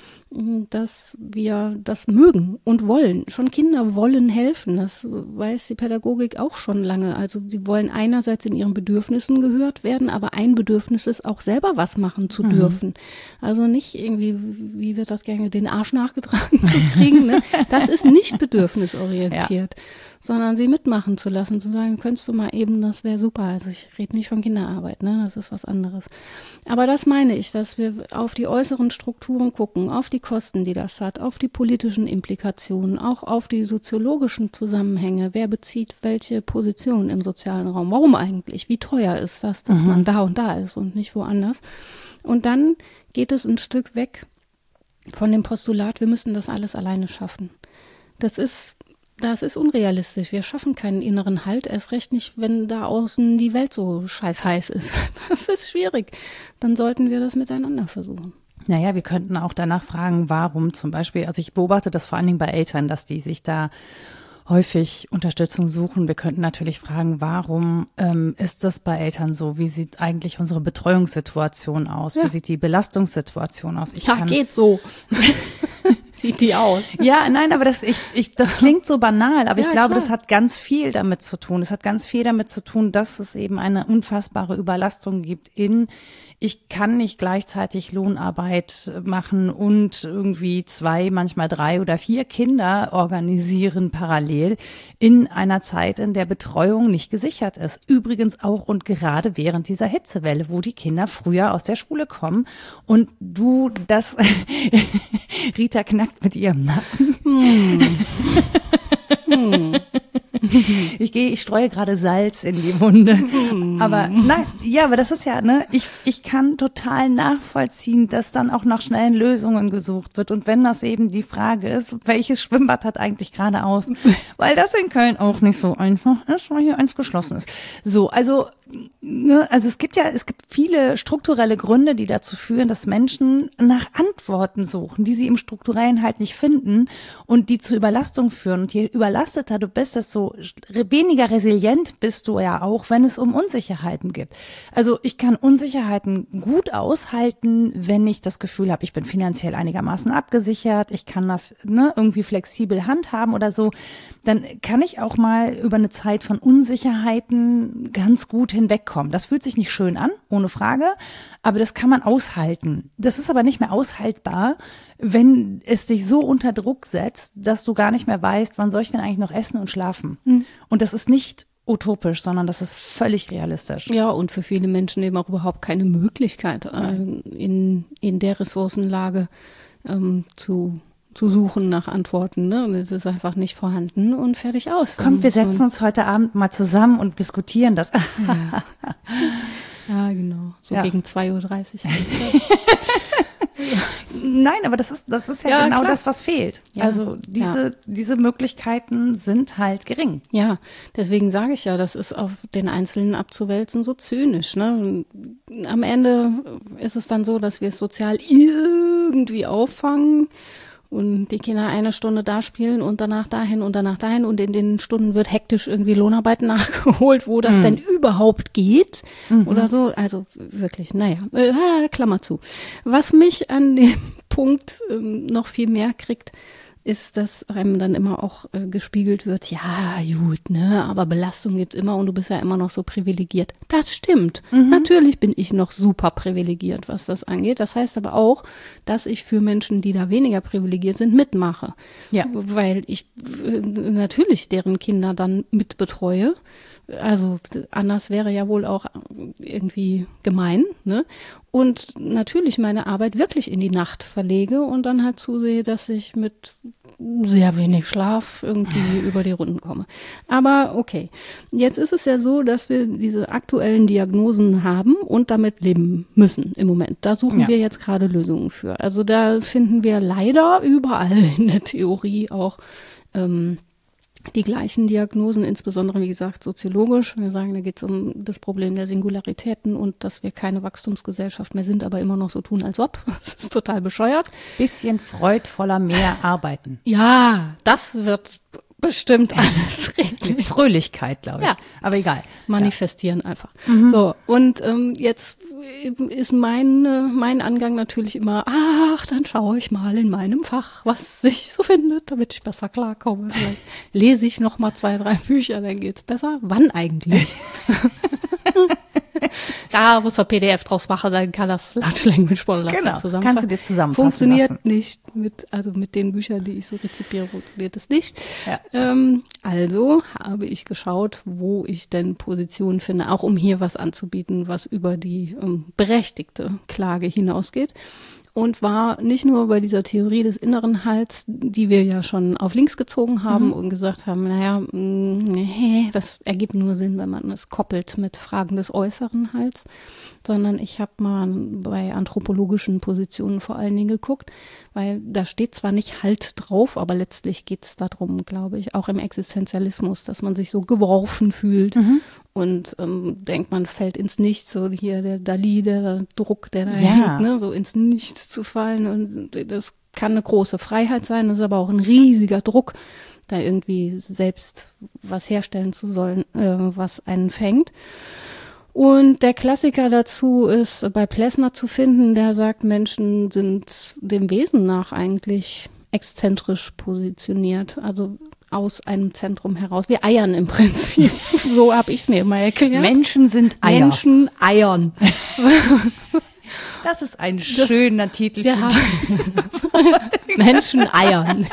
dass wir das mögen und wollen. Schon Kinder wollen helfen, das weiß die Pädagogik auch schon lange. Also sie wollen einerseits in ihren Bedürfnissen gehört werden, aber ein Bedürfnis ist auch selber was machen zu mhm. dürfen. Also nicht irgendwie, wie wird das gerne, den Arsch nachgetragen zu kriegen. Ne? Das ist nicht bedürfnisorientiert, ja. sondern sie mitmachen zu lassen, zu sagen, könntest du mal eben, das wäre super. Also ich rede nicht von Kinderarbeit, ne? Das ist was anderes. Aber das meine ich, dass wir auf die äußeren Strukturen gucken, auf die Kosten, die das hat, auf die politischen Implikationen, auch auf die soziologischen Zusammenhänge. Wer bezieht welche Position im sozialen Raum? Warum eigentlich? Wie teuer ist das, dass mhm. man da und da ist und nicht woanders? Und dann geht es ein Stück weg von dem Postulat, wir müssen das alles alleine schaffen. Das ist Das ist unrealistisch. Wir schaffen keinen inneren Halt, erst recht nicht, wenn da außen die Welt so scheiß heiß ist. Das ist schwierig. Dann sollten wir das miteinander versuchen. Naja, wir könnten auch danach fragen, warum zum Beispiel, also ich beobachte das vor allen Dingen bei Eltern, dass die sich da häufig Unterstützung suchen. Wir könnten natürlich fragen, warum ähm, ist das bei Eltern so? Wie sieht eigentlich unsere Betreuungssituation aus? Ja. Wie sieht die Belastungssituation aus? Ich Ja, kann, geht so. Sieht die aus. Ja, nein, aber das, ich, ich, das klingt so banal, aber Ja, ich glaube, klar. das hat ganz viel damit zu tun. Es hat ganz viel damit zu tun, dass es eben eine unfassbare Überlastung gibt in, ich kann nicht gleichzeitig Lohnarbeit machen und irgendwie zwei, manchmal drei oder vier Kinder organisieren parallel in einer Zeit, in der Betreuung nicht gesichert ist. Übrigens auch und gerade während dieser Hitzewelle, wo die Kinder früher aus der Schule kommen und du das, Rita knackt mit ihrem Nacken. Hm. Hm. Ich gehe, ich streue gerade Salz in die Wunde. Mm. Aber nein, ja, aber das ist ja, ne, ich, ich kann total nachvollziehen, dass dann auch nach schnellen Lösungen gesucht wird. Und wenn das eben die Frage ist, welches Schwimmbad hat eigentlich gerade auf? Weil das in Köln auch nicht so einfach ist, weil hier eins geschlossen ist. So, also, ne, also es gibt ja, es gibt viele strukturelle Gründe, die dazu führen, dass Menschen nach Antworten suchen, die sie im Strukturellen halt nicht finden und die zu Überlastung führen. Und je überlasteter du bist, desto weniger resilient bist du ja auch, wenn es um Unsicherheiten gibt. Also ich kann Unsicherheiten gut aushalten, wenn ich das Gefühl habe, ich bin finanziell einigermaßen abgesichert, ich kann das ne, irgendwie flexibel handhaben oder so. Dann kann ich auch mal über eine Zeit von Unsicherheiten ganz gut hinwegkommen. Das fühlt sich nicht schön an, ohne Frage, aber das kann man aushalten. Das ist aber nicht mehr aushaltbar, wenn es dich so unter Druck setzt, dass du gar nicht mehr weißt, wann soll ich denn eigentlich noch essen und schlafen. Mhm. Und das ist nicht utopisch, sondern das ist völlig realistisch. Ja, und für viele Menschen eben auch überhaupt keine Möglichkeit, äh, in, in der Ressourcenlage ähm, zu zu suchen nach Antworten, ne? Und es ist einfach nicht vorhanden und fertig aus. Komm, wir setzen uns heute Abend mal zusammen und diskutieren das. Ja, ja genau. So ja. Gegen zwei Uhr dreißig. Nein, aber das ist, das ist ja, ja genau klar. Das, was fehlt. Ja, also diese, ja. diese Möglichkeiten sind halt gering. Ja, deswegen sage ich ja, das ist auf den Einzelnen abzuwälzen so zynisch. Ne? Am Ende ist es dann so, dass wir es sozial irgendwie auffangen und die Kinder eine Stunde da spielen und danach dahin und danach dahin und in den Stunden wird hektisch irgendwie Lohnarbeit nachgeholt, wo das mhm. denn überhaupt geht mhm. oder so. Also wirklich, naja, äh, Klammer zu. Was mich an dem Punkt ähm, noch viel mehr kriegt, ist, dass einem dann immer auch äh, gespiegelt wird, ja gut, ne, aber Belastung gibt's immer und du bist ja immer noch so privilegiert. Das stimmt. Mhm. Natürlich bin ich noch super privilegiert, was das angeht. Das heißt aber auch, dass ich für Menschen, die da weniger privilegiert sind, mitmache. Ja. Weil ich äh, natürlich deren Kinder dann mitbetreue. Also anders wäre ja wohl auch irgendwie gemein, ne? Und natürlich meine Arbeit wirklich in die Nacht verlege und dann halt zusehe, dass ich mit sehr wenig Schlaf irgendwie über die Runden komme. Aber okay, jetzt ist es ja so, dass wir diese aktuellen Diagnosen haben und damit leben müssen im Moment. Da suchen ja. wir jetzt gerade Lösungen für. Also da finden wir leider überall in der Theorie auch ähm, die gleichen Diagnosen, insbesondere, wie gesagt, soziologisch. Wir sagen, da geht es um das Problem der Singularitäten und dass wir keine Wachstumsgesellschaft mehr sind, aber immer noch so tun, als ob. Das ist total bescheuert. Bisschen freudvoller mehr arbeiten. Ja, das wird bestimmt alles regeln. Fröhlichkeit, glaube ich. Ja. Aber egal. Manifestieren ja. einfach. Mhm. So, und ähm, jetzt ist mein, äh, mein Angang natürlich immer, ach, dann schaue ich mal in meinem Fach, was sich so findet, damit ich besser klarkomme. Vielleicht lese ich noch mal zwei, drei Bücher, dann geht's besser. Wann eigentlich? Da muss er P D F draus machen, dann kann das Large Language Model das genau. zusammenfassen. Kannst du dir zusammenfassen Funktioniert lassen. nicht mit, also mit den Büchern, die ich so rezipiere, funktioniert es nicht. Ja. Ähm, also habe ich geschaut, wo ich denn Positionen finde, auch um hier was anzubieten, was über die ähm, berechtigte Klage hinausgeht. Und war nicht nur bei dieser Theorie des inneren Hals, die wir ja schon auf links gezogen haben mhm. und gesagt haben, naja, nee, das ergibt nur Sinn, wenn man es koppelt mit Fragen des äußeren Hals, sondern ich habe mal bei anthropologischen Positionen vor allen Dingen geguckt, weil da steht zwar nicht Halt drauf, aber letztlich geht es darum, glaube ich, auch im Existenzialismus, dass man sich so geworfen fühlt mhm. und ähm, denkt, man fällt ins Nichts, so hier der Dali, der Druck, der da ja. hängt, ne, so ins Nichts zu fallen und das kann eine große Freiheit sein, das ist aber auch ein riesiger Druck, da irgendwie selbst was herstellen zu sollen, äh, was einen fängt. Und der Klassiker dazu ist bei Plessner zu finden, der sagt, Menschen sind dem Wesen nach eigentlich exzentrisch positioniert, also aus einem Zentrum heraus. Wir eiern im Prinzip. So habe ich es mir immer erklärt. Menschen sind Eier. Menschen eiern. Das ist ein schöner das, Titel für ja. die Menschen eiern.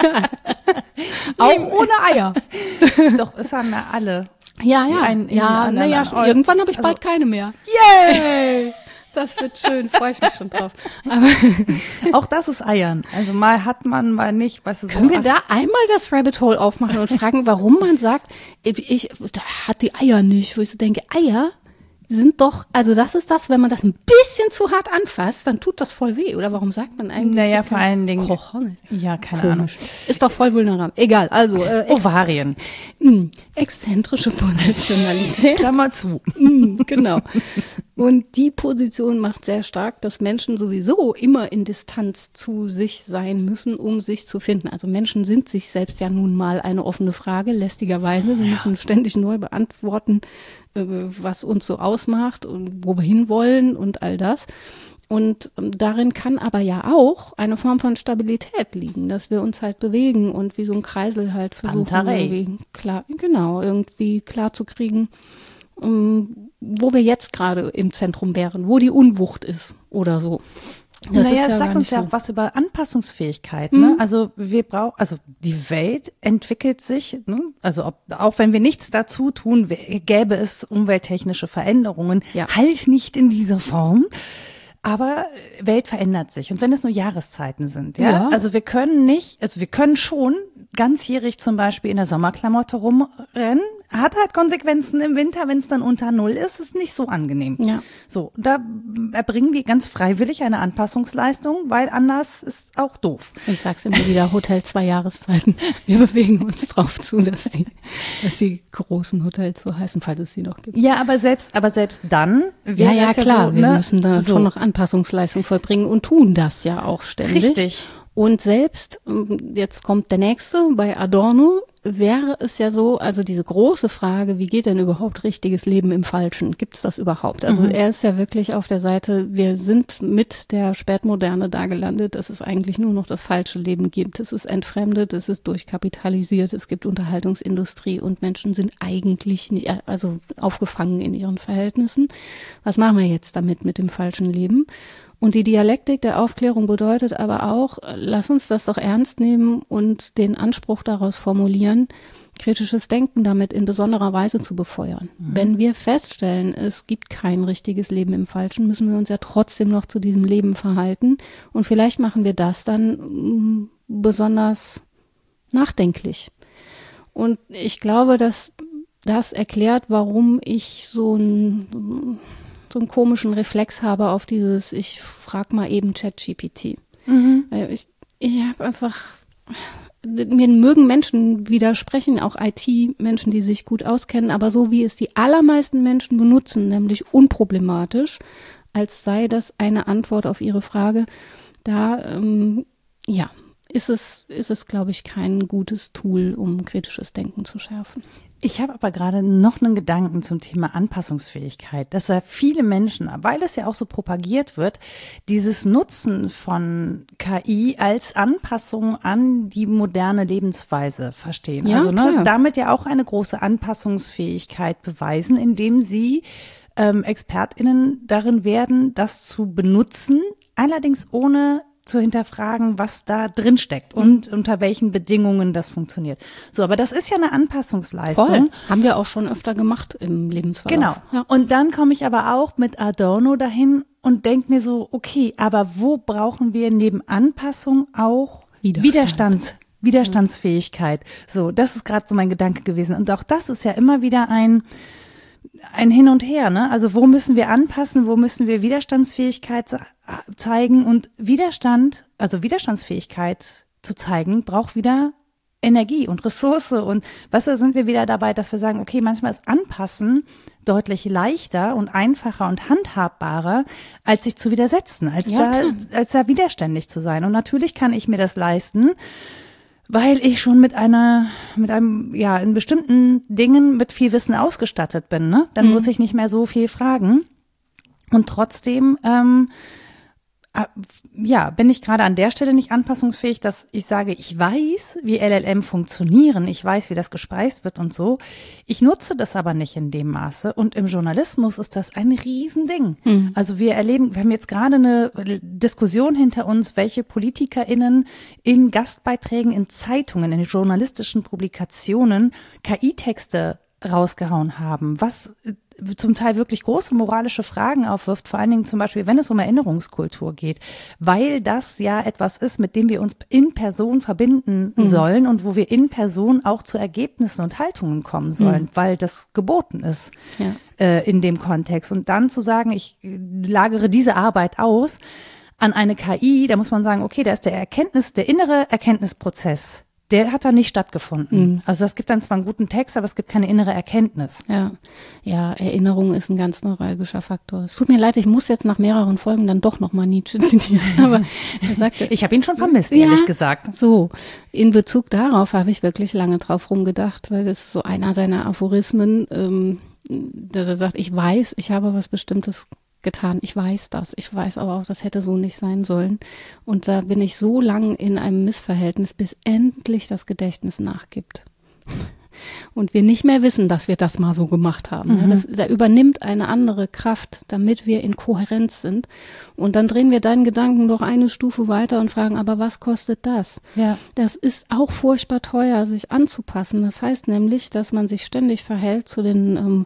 Auch ohne Eier. Doch, es haben ja alle. Ja, ja. Ein, ja, naja, irgendwann habe ich also, bald keine mehr. Yay! Das wird schön, freue ich mich schon drauf. Aber auch das ist Eiern. Also mal hat man, mal nicht. Weißt du, können so wir da einmal das Rabbit Hole aufmachen und fragen, warum man sagt, ich, ich hat die Eier nicht, wo ich so denke, Eier sind doch, also das ist das, wenn man das ein bisschen zu hart anfasst, dann tut das voll weh. Oder warum sagt man eigentlich? Naja, vor allen Dingen. Kochon. Ja, keine Komisch. Ahnung. Ist doch voll vulnerabel. Egal, also. Äh, ex- Ovarien. Mh, exzentrische Positionalität. Klammer zu. Mh, genau. Und die Position macht sehr stark, dass Menschen sowieso immer in Distanz zu sich sein müssen, um sich zu finden. Also Menschen sind sich selbst ja nun mal eine offene Frage, lästigerweise. Sie ja. müssen ständig neu beantworten, was uns so ausmacht und wo wir hinwollen und all das. Und darin kann aber ja auch eine Form von Stabilität liegen, dass wir uns halt bewegen und wie so ein Kreisel halt versuchen, irgendwie klar, genau, irgendwie klar zu kriegen, um, wo wir jetzt gerade im Zentrum wären, wo die Unwucht ist oder so. Das naja, es ja sagt uns ja auch so. was über Anpassungsfähigkeit. Ne? Mhm. Also wir brauchen, also die Welt entwickelt sich, ne? Also ob, auch wenn wir nichts dazu tun, gäbe es umwelttechnische Veränderungen, ja. halt nicht in dieser Form. Aber Welt verändert sich. Und wenn es nur Jahreszeiten sind, ja? ja. Also wir können nicht, also wir können schon ganzjährig zum Beispiel in der Sommerklamotte rumrennen, hat halt Konsequenzen im Winter, wenn es dann unter Null ist, ist nicht so angenehm. Ja. So, da erbringen wir ganz freiwillig eine Anpassungsleistung, weil anders ist auch doof. Ich sag's immer wieder, Hotel zwei Jahreszeiten. Wir bewegen uns drauf zu, dass die, dass die großen Hotels so heißen, falls es sie noch gibt. Ja, aber selbst, aber selbst dann. Ja, ja, klar, ja so, wir ne? müssen da so. schon noch Anpassungsleistung vollbringen und tun das ja auch ständig. Richtig. Und selbst, jetzt kommt der nächste, bei Adorno wäre es ja so, also diese große Frage, wie geht denn überhaupt richtiges Leben im Falschen? Gibt es das überhaupt? Also mhm. er ist ja wirklich auf der Seite, wir sind mit der Spätmoderne da gelandet, dass es eigentlich nur noch das falsche Leben gibt. Es ist entfremdet, es ist durchkapitalisiert, es gibt Unterhaltungsindustrie und Menschen sind eigentlich nicht, also aufgefangen in ihren Verhältnissen. Was machen wir jetzt damit mit dem falschen Leben? Und die Dialektik der Aufklärung bedeutet aber auch, lass uns das doch ernst nehmen und den Anspruch daraus formulieren, kritisches Denken damit in besonderer Weise zu befeuern. Mhm. Wenn wir feststellen, es gibt kein richtiges Leben im Falschen, müssen wir uns ja trotzdem noch zu diesem Leben verhalten. Und vielleicht machen wir das dann mh, besonders nachdenklich. Und ich glaube, dass das erklärt, warum ich so ein so einen komischen Reflex habe auf dieses, ich frag mal eben ChatGPT. Mhm. Ich, ich habe einfach, mir mögen Menschen widersprechen, auch I T-Menschen, die sich gut auskennen, aber so wie es die allermeisten Menschen benutzen, nämlich unproblematisch, als sei das eine Antwort auf ihre Frage, da, ähm, ja, ist es, ist es, glaube ich, kein gutes Tool, um kritisches Denken zu schärfen. Ich habe aber gerade noch einen Gedanken zum Thema Anpassungsfähigkeit, dass ja viele Menschen, weil es ja auch so propagiert wird, dieses Nutzen von K I als Anpassung an die moderne Lebensweise verstehen. Ja, also ne, klar. damit ja auch eine große Anpassungsfähigkeit beweisen, indem sie ähm, ExpertInnen darin werden, das zu benutzen, allerdings ohne zu hinterfragen, was da drin steckt und mhm. unter welchen Bedingungen das funktioniert. So, aber das ist ja eine Anpassungsleistung. Voll. Haben wir auch schon öfter gemacht im Lebensverlauf. Genau. Ja. Und dann komme ich aber auch mit Adorno dahin und denke mir so, okay, aber wo brauchen wir neben Anpassung auch Widerstand. Widerstands, Widerstandsfähigkeit? So, das ist gerade so mein Gedanke gewesen. Und auch das ist ja immer wieder ein ein Hin und Her, ne? Also wo müssen wir anpassen, wo müssen wir Widerstandsfähigkeit zeigen und Widerstand, also Widerstandsfähigkeit zu zeigen, braucht wieder Energie und Ressource und was da sind wir wieder dabei, dass wir sagen, okay, manchmal ist Anpassen deutlich leichter und einfacher und handhabbarer, als sich zu widersetzen, als ja, da, als da widerständig zu sein. Und natürlich kann ich mir das leisten, weil ich schon mit einer, mit einem, ja, in bestimmten Dingen mit viel Wissen ausgestattet bin, ne? Dann mhm. muss ich nicht mehr so viel fragen. Und trotzdem, ähm, äh, ja, bin ich gerade an der Stelle nicht anpassungsfähig, dass ich sage, ich weiß, wie L L M funktionieren, ich weiß, wie das gespeist wird und so. Ich nutze das aber nicht in dem Maße. Und im Journalismus ist das ein Riesending. Mhm. Also wir erleben, wir haben jetzt gerade eine Diskussion hinter uns, welche PolitikerInnen in Gastbeiträgen in Zeitungen, in journalistischen Publikationen K I-Texte rausgehauen haben, was zum Teil wirklich große moralische Fragen aufwirft, vor allen Dingen zum Beispiel, wenn es um Erinnerungskultur geht, weil das ja etwas ist, mit dem wir uns in Person verbinden mhm. sollen und wo wir in Person auch zu Ergebnissen und Haltungen kommen sollen, mhm. weil das geboten ist ja. äh, in dem Kontext. Und dann zu sagen, ich lagere diese Arbeit aus an eine K I, da muss man sagen, okay, da ist der Erkenntnis, der innere Erkenntnisprozess, der hat da nicht stattgefunden. Mhm. Also es gibt dann zwar einen guten Text, aber es gibt keine innere Erkenntnis. Ja, ja, Erinnerung ist ein ganz neuralgischer Faktor. Es tut mir leid, ich muss jetzt nach mehreren Folgen dann doch nochmal Nietzsche zitieren. Aber er sagte, ich habe ihn schon vermisst, ehrlich ja, gesagt. So, in Bezug darauf habe ich wirklich lange drauf rumgedacht, weil das ist so einer seiner Aphorismen, ähm, dass er sagt, ich weiß, ich habe was Bestimmtes getan. Ich weiß das. Ich weiß aber auch, das hätte so nicht sein sollen. Und da bin ich so lang in einem Missverhältnis, bis endlich das Gedächtnis nachgibt. Und wir nicht mehr wissen, dass wir das mal so gemacht haben. Mhm. Das, da übernimmt eine andere Kraft, damit wir in Kohärenz sind. Und dann drehen wir deinen Gedanken noch eine Stufe weiter und fragen, aber was kostet das? Ja. Das ist auch furchtbar teuer, sich anzupassen. Das heißt nämlich, dass man sich ständig verhält zu den ähm,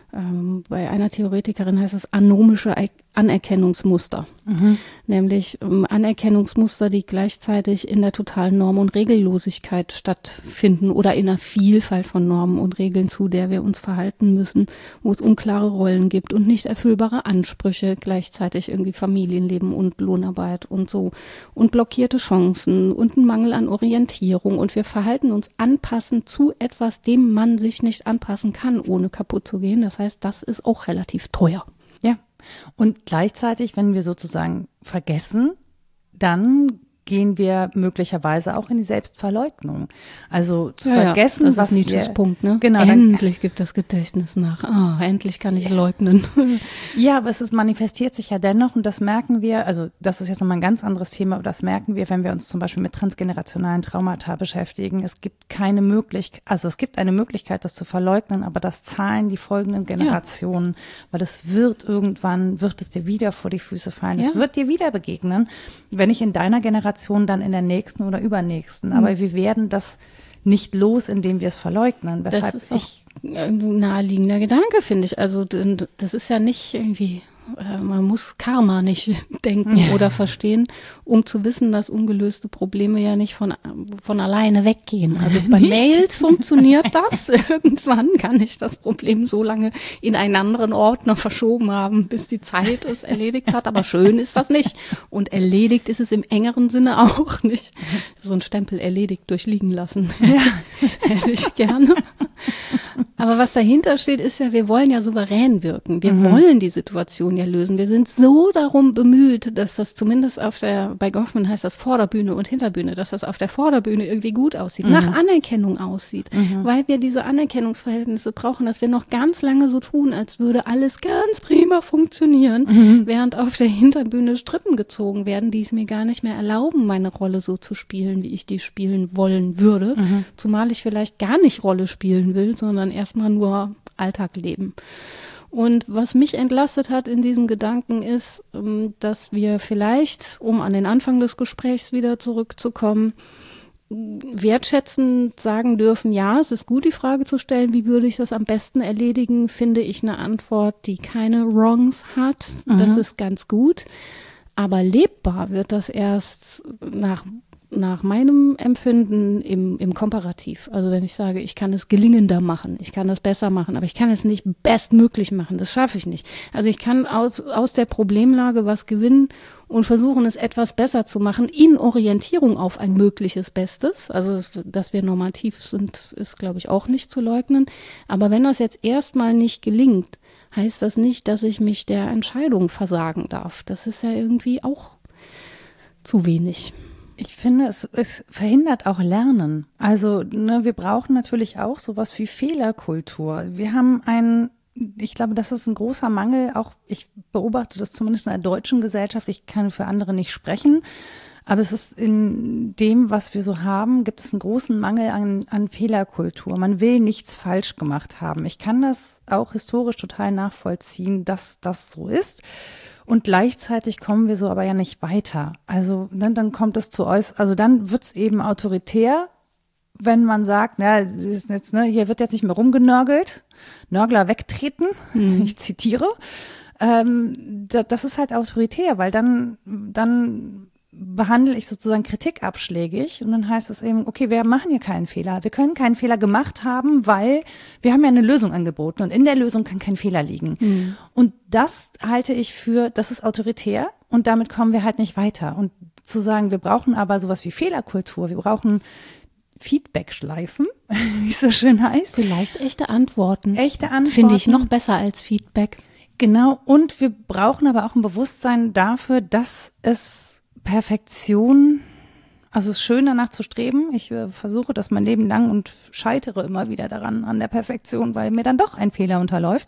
bei einer Theoretikerin heißt es anomische Anerkennungsmuster, mhm. nämlich ähm, Anerkennungsmuster, die gleichzeitig in der totalen Norm- und Regellosigkeit stattfinden oder in einer Vielfalt von Normen und Regeln, zu der wir uns verhalten müssen, wo es unklare Rollen gibt und nicht erfüllbare Ansprüche, gleichzeitig irgendwie Familienleben und Lohnarbeit und so und blockierte Chancen und ein Mangel an Orientierung und wir verhalten uns anpassend zu etwas, dem man sich nicht anpassen kann, ohne kaputt zu gehen. Das heißt, das ist auch relativ teuer. Ja, und gleichzeitig, wenn wir sozusagen vergessen, dann gehen wir möglicherweise auch in die Selbstverleugnung. Also zu ja, vergessen, ja, das was ist Nietzsches wir, Punkt, ne? Genau, endlich gibt das Gedächtnis nach. Ah, endlich kann ich leugnen. Ja, aber es ist, manifestiert sich ja dennoch und das merken wir, also das ist jetzt nochmal ein ganz anderes Thema, aber das merken wir, wenn wir uns zum Beispiel mit transgenerationalen Traumata beschäftigen. Es gibt keine Möglichkeit, also es gibt eine Möglichkeit, das zu verleugnen, aber das zahlen die folgenden Generationen, ja. weil es wird irgendwann, wird es dir wieder vor die Füße fallen. Ja. Es wird dir wieder begegnen, wenn nicht in deiner Generation, dann in der nächsten oder übernächsten. Aber mhm. wir werden das nicht los, indem wir es verleugnen. Weshalb das ist ich ein naheliegender Gedanke, finde ich. Also das ist ja nicht irgendwie, man muss Karma nicht denken ja. oder verstehen, um zu wissen, dass ungelöste Probleme ja nicht von, von alleine weggehen. Also bei nicht. Mails funktioniert das. Irgendwann kann ich das Problem so lange in einen anderen Ordner verschoben haben, bis die Zeit es erledigt hat. Aber schön ist das nicht. Und erledigt ist es im engeren Sinne auch nicht. So ein Stempel erledigt durchliegen lassen. Ja. Das hätte ich gerne. Aber was dahinter steht, ist ja, wir wollen ja souverän wirken. Wir mhm. wollen die Situation ja lösen. Wir sind so darum bemüht, dass das zumindest auf der, bei Goffman heißt das Vorderbühne und Hinterbühne, dass das auf der Vorderbühne irgendwie gut aussieht, mhm. nach Anerkennung aussieht, mhm. weil wir diese Anerkennungsverhältnisse brauchen, dass wir noch ganz lange so tun, als würde alles ganz prima funktionieren, mhm. während auf der Hinterbühne Strippen gezogen werden, die es mir gar nicht mehr erlauben, meine Rolle so zu spielen, wie ich die spielen wollen würde, mhm. zumal ich vielleicht gar nicht Rolle spielen will, sondern erstmal nur Alltag leben. Und was mich entlastet hat in diesem Gedanken ist, dass wir vielleicht, um an den Anfang des Gesprächs wieder zurückzukommen, wertschätzend sagen dürfen, ja, es ist gut, die Frage zu stellen, wie würde ich das am besten erledigen, finde ich eine Antwort, die keine Wrongs hat. Mhm. Das ist ganz gut. Aber lebbar wird das erst nach nach meinem Empfinden im, im Komparativ. Also wenn ich sage, ich kann es gelingender machen, ich kann es besser machen, aber ich kann es nicht bestmöglich machen, das schaffe ich nicht. Also ich kann aus, aus der Problemlage was gewinnen und versuchen, es etwas besser zu machen, in Orientierung auf ein mögliches Bestes. Also dass wir normativ sind, ist, glaube ich, auch nicht zu leugnen. Aber wenn das jetzt erstmal nicht gelingt, heißt das nicht, dass ich mich der Entscheidung versagen darf. Das ist ja irgendwie auch zu wenig. Ich finde, es, es verhindert auch Lernen. Also ne, wir brauchen natürlich auch sowas wie Fehlerkultur. Wir haben einen, ich glaube, das ist ein großer Mangel, auch ich beobachte das zumindest in der deutschen Gesellschaft, ich kann für andere nicht sprechen, aber es ist in dem, was wir so haben, gibt es einen großen Mangel an, an Fehlerkultur. Man will nichts falsch gemacht haben. Ich kann das auch historisch total nachvollziehen, dass das so ist. Und gleichzeitig kommen wir so aber ja nicht weiter. Also dann, dann kommt es zu äuß, also dann wird's eben autoritär, wenn man sagt, na, ist jetzt, ne, hier wird jetzt nicht mehr rumgenörgelt, Nörgler wegtreten, mhm. ich zitiere. Ähm, das, das ist halt autoritär, weil dann, dann behandle ich sozusagen Kritik abschlägig und dann heißt es eben, okay, wir machen hier keinen Fehler. Wir können keinen Fehler gemacht haben, weil wir haben ja eine Lösung angeboten und in der Lösung kann kein Fehler liegen. Mhm. Und das halte ich für, das ist autoritär und damit kommen wir halt nicht weiter. Und zu sagen, wir brauchen aber sowas wie Fehlerkultur, wir brauchen Feedback-Schleifen, wie es so schön heißt. Vielleicht echte Antworten. Echte Antworten. Finde ich noch besser als Feedback. Genau, und wir brauchen aber auch ein Bewusstsein dafür, dass es Perfektion, also es ist schön danach zu streben. Ich äh, versuche das mein Leben lang und scheitere immer wieder daran, an der Perfektion, weil mir dann doch ein Fehler unterläuft.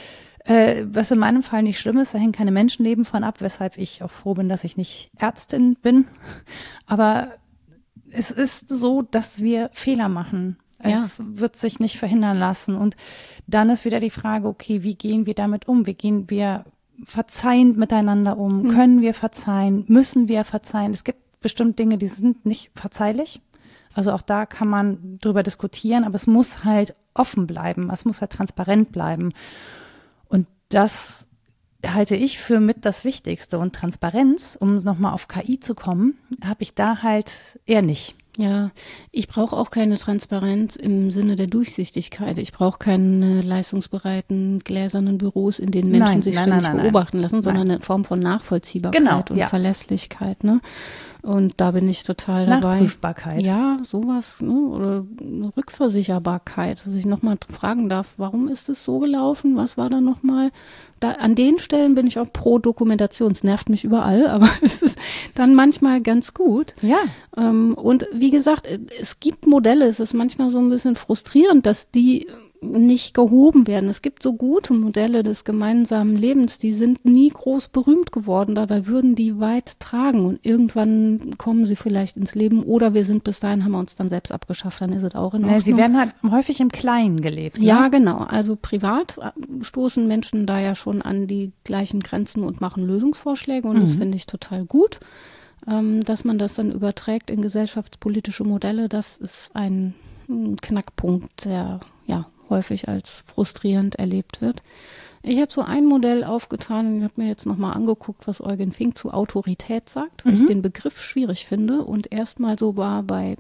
Äh, was in meinem Fall nicht schlimm ist, da hängen keine Menschenleben von ab, weshalb ich auch froh bin, dass ich nicht Ärztin bin. Aber es ist so, dass wir Fehler machen. Ja. Es wird sich nicht verhindern lassen. Und dann ist wieder die Frage, okay, wie gehen wir damit um? Wie gehen wir verzeihend miteinander um? Mhm. Können wir verzeihen? Müssen wir verzeihen? Es gibt bestimmt Dinge, die sind nicht verzeihlich. Also auch da kann man drüber diskutieren, aber es muss halt offen bleiben. Es muss halt transparent bleiben. Und das halte ich für mit das Wichtigste. Und Transparenz, um nochmal auf K I zu kommen, habe ich da halt eher nicht. Ja, ich brauche auch keine Transparenz im Sinne der Durchsichtigkeit. Ich brauche keine leistungsbereiten, gläsernen Büros, in denen Menschen nein, sich nein, ständig nein, nein, beobachten nein. lassen, sondern Nein. eine Form von Nachvollziehbarkeit Genau, und ja. Verlässlichkeit, ne? Und da bin ich total dabei. Nachprüfbarkeit. Ja, sowas, ne? Oder eine Rückversicherbarkeit, dass ich nochmal fragen darf, warum ist es so gelaufen? Was war da nochmal? Da, an den Stellen bin ich auch pro Dokumentation. Es nervt mich überall, aber es ist dann manchmal ganz gut. Ja. Ähm, und wie gesagt, es gibt Modelle, es ist manchmal so ein bisschen frustrierend, dass die nicht gehoben werden. Es gibt so gute Modelle des gemeinsamen Lebens, die sind nie groß berühmt geworden, dabei würden die weit tragen und irgendwann kommen sie vielleicht ins Leben oder wir sind bis dahin, haben wir uns dann selbst abgeschafft, dann ist es auch in Ordnung. Nee, sie werden halt häufig im Kleinen gelebt. Ne? Ja, genau. Also privat stoßen Menschen da ja schon an die gleichen Grenzen und machen Lösungsvorschläge und mhm. das finde ich total gut. Dass man das dann überträgt in gesellschaftspolitische Modelle, das ist ein Knackpunkt, der ja häufig als frustrierend erlebt wird. Ich habe so ein Modell aufgetan, ich habe mir jetzt nochmal angeguckt, was Eugen Fink zu Autorität sagt, weil mhm. ich den Begriff schwierig finde und erstmal so war bei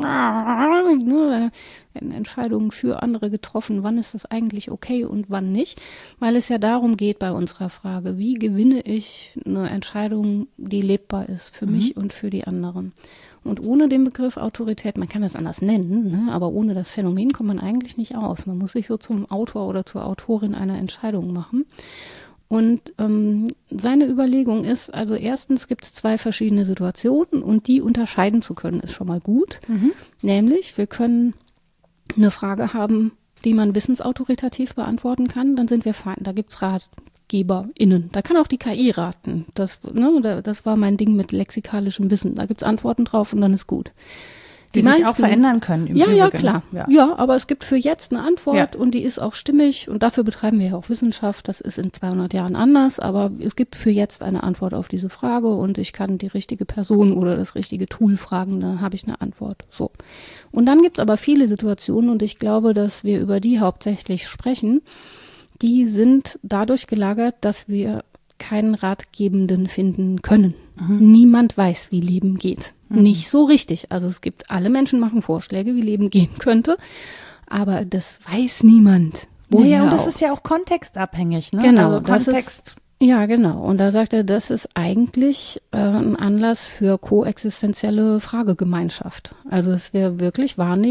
ne, Entscheidungen für andere getroffen, wann ist das eigentlich okay und wann nicht, weil es ja darum geht bei unserer Frage, wie gewinne ich eine Entscheidung, die lebbar ist für mhm. mich und für die anderen. Und ohne den Begriff Autorität, man kann das anders nennen, ne, aber ohne das Phänomen kommt man eigentlich nicht aus. Man muss sich so zum Autor oder zur Autorin einer Entscheidung machen. Und ähm, seine Überlegung ist, also erstens gibt es zwei verschiedene Situationen und die unterscheiden zu können, ist schon mal gut. Mhm. Nämlich, wir können eine Frage haben, die man wissensautoritativ beantworten kann, dann sind wir fein. Da gibt es RatgeberInnen. Da kann auch die K I raten. Das, ne, das war mein Ding mit lexikalischem Wissen. Da gibt es Antworten drauf und dann ist gut. Die, die sich meisten, auch verändern können. Im ja, Übrigen. ja, klar. Ja. ja, aber es gibt für jetzt eine Antwort ja. und die ist auch stimmig und dafür betreiben wir ja auch Wissenschaft. Das ist in zweihundert Jahren anders, aber es gibt für jetzt eine Antwort auf diese Frage und ich kann die richtige Person oder das richtige Tool fragen, dann habe ich eine Antwort. So. Und dann gibt es aber viele Situationen und ich glaube, dass wir über die hauptsächlich sprechen, die sind dadurch gelagert, dass wir keinen Ratgebenden finden können. Mhm. Niemand weiß, wie Leben geht. Mhm. Nicht so richtig. Also es gibt, alle Menschen machen Vorschläge, wie Leben gehen könnte, aber das weiß niemand. Naja, und das auch. Ist ja auch kontextabhängig, ne? Genau, also Kontext. Ist, ja, genau. Und da sagt er, das ist eigentlich äh, ein Anlass für koexistenzielle Fragegemeinschaft. Also es wäre wirklich wahrnehmen,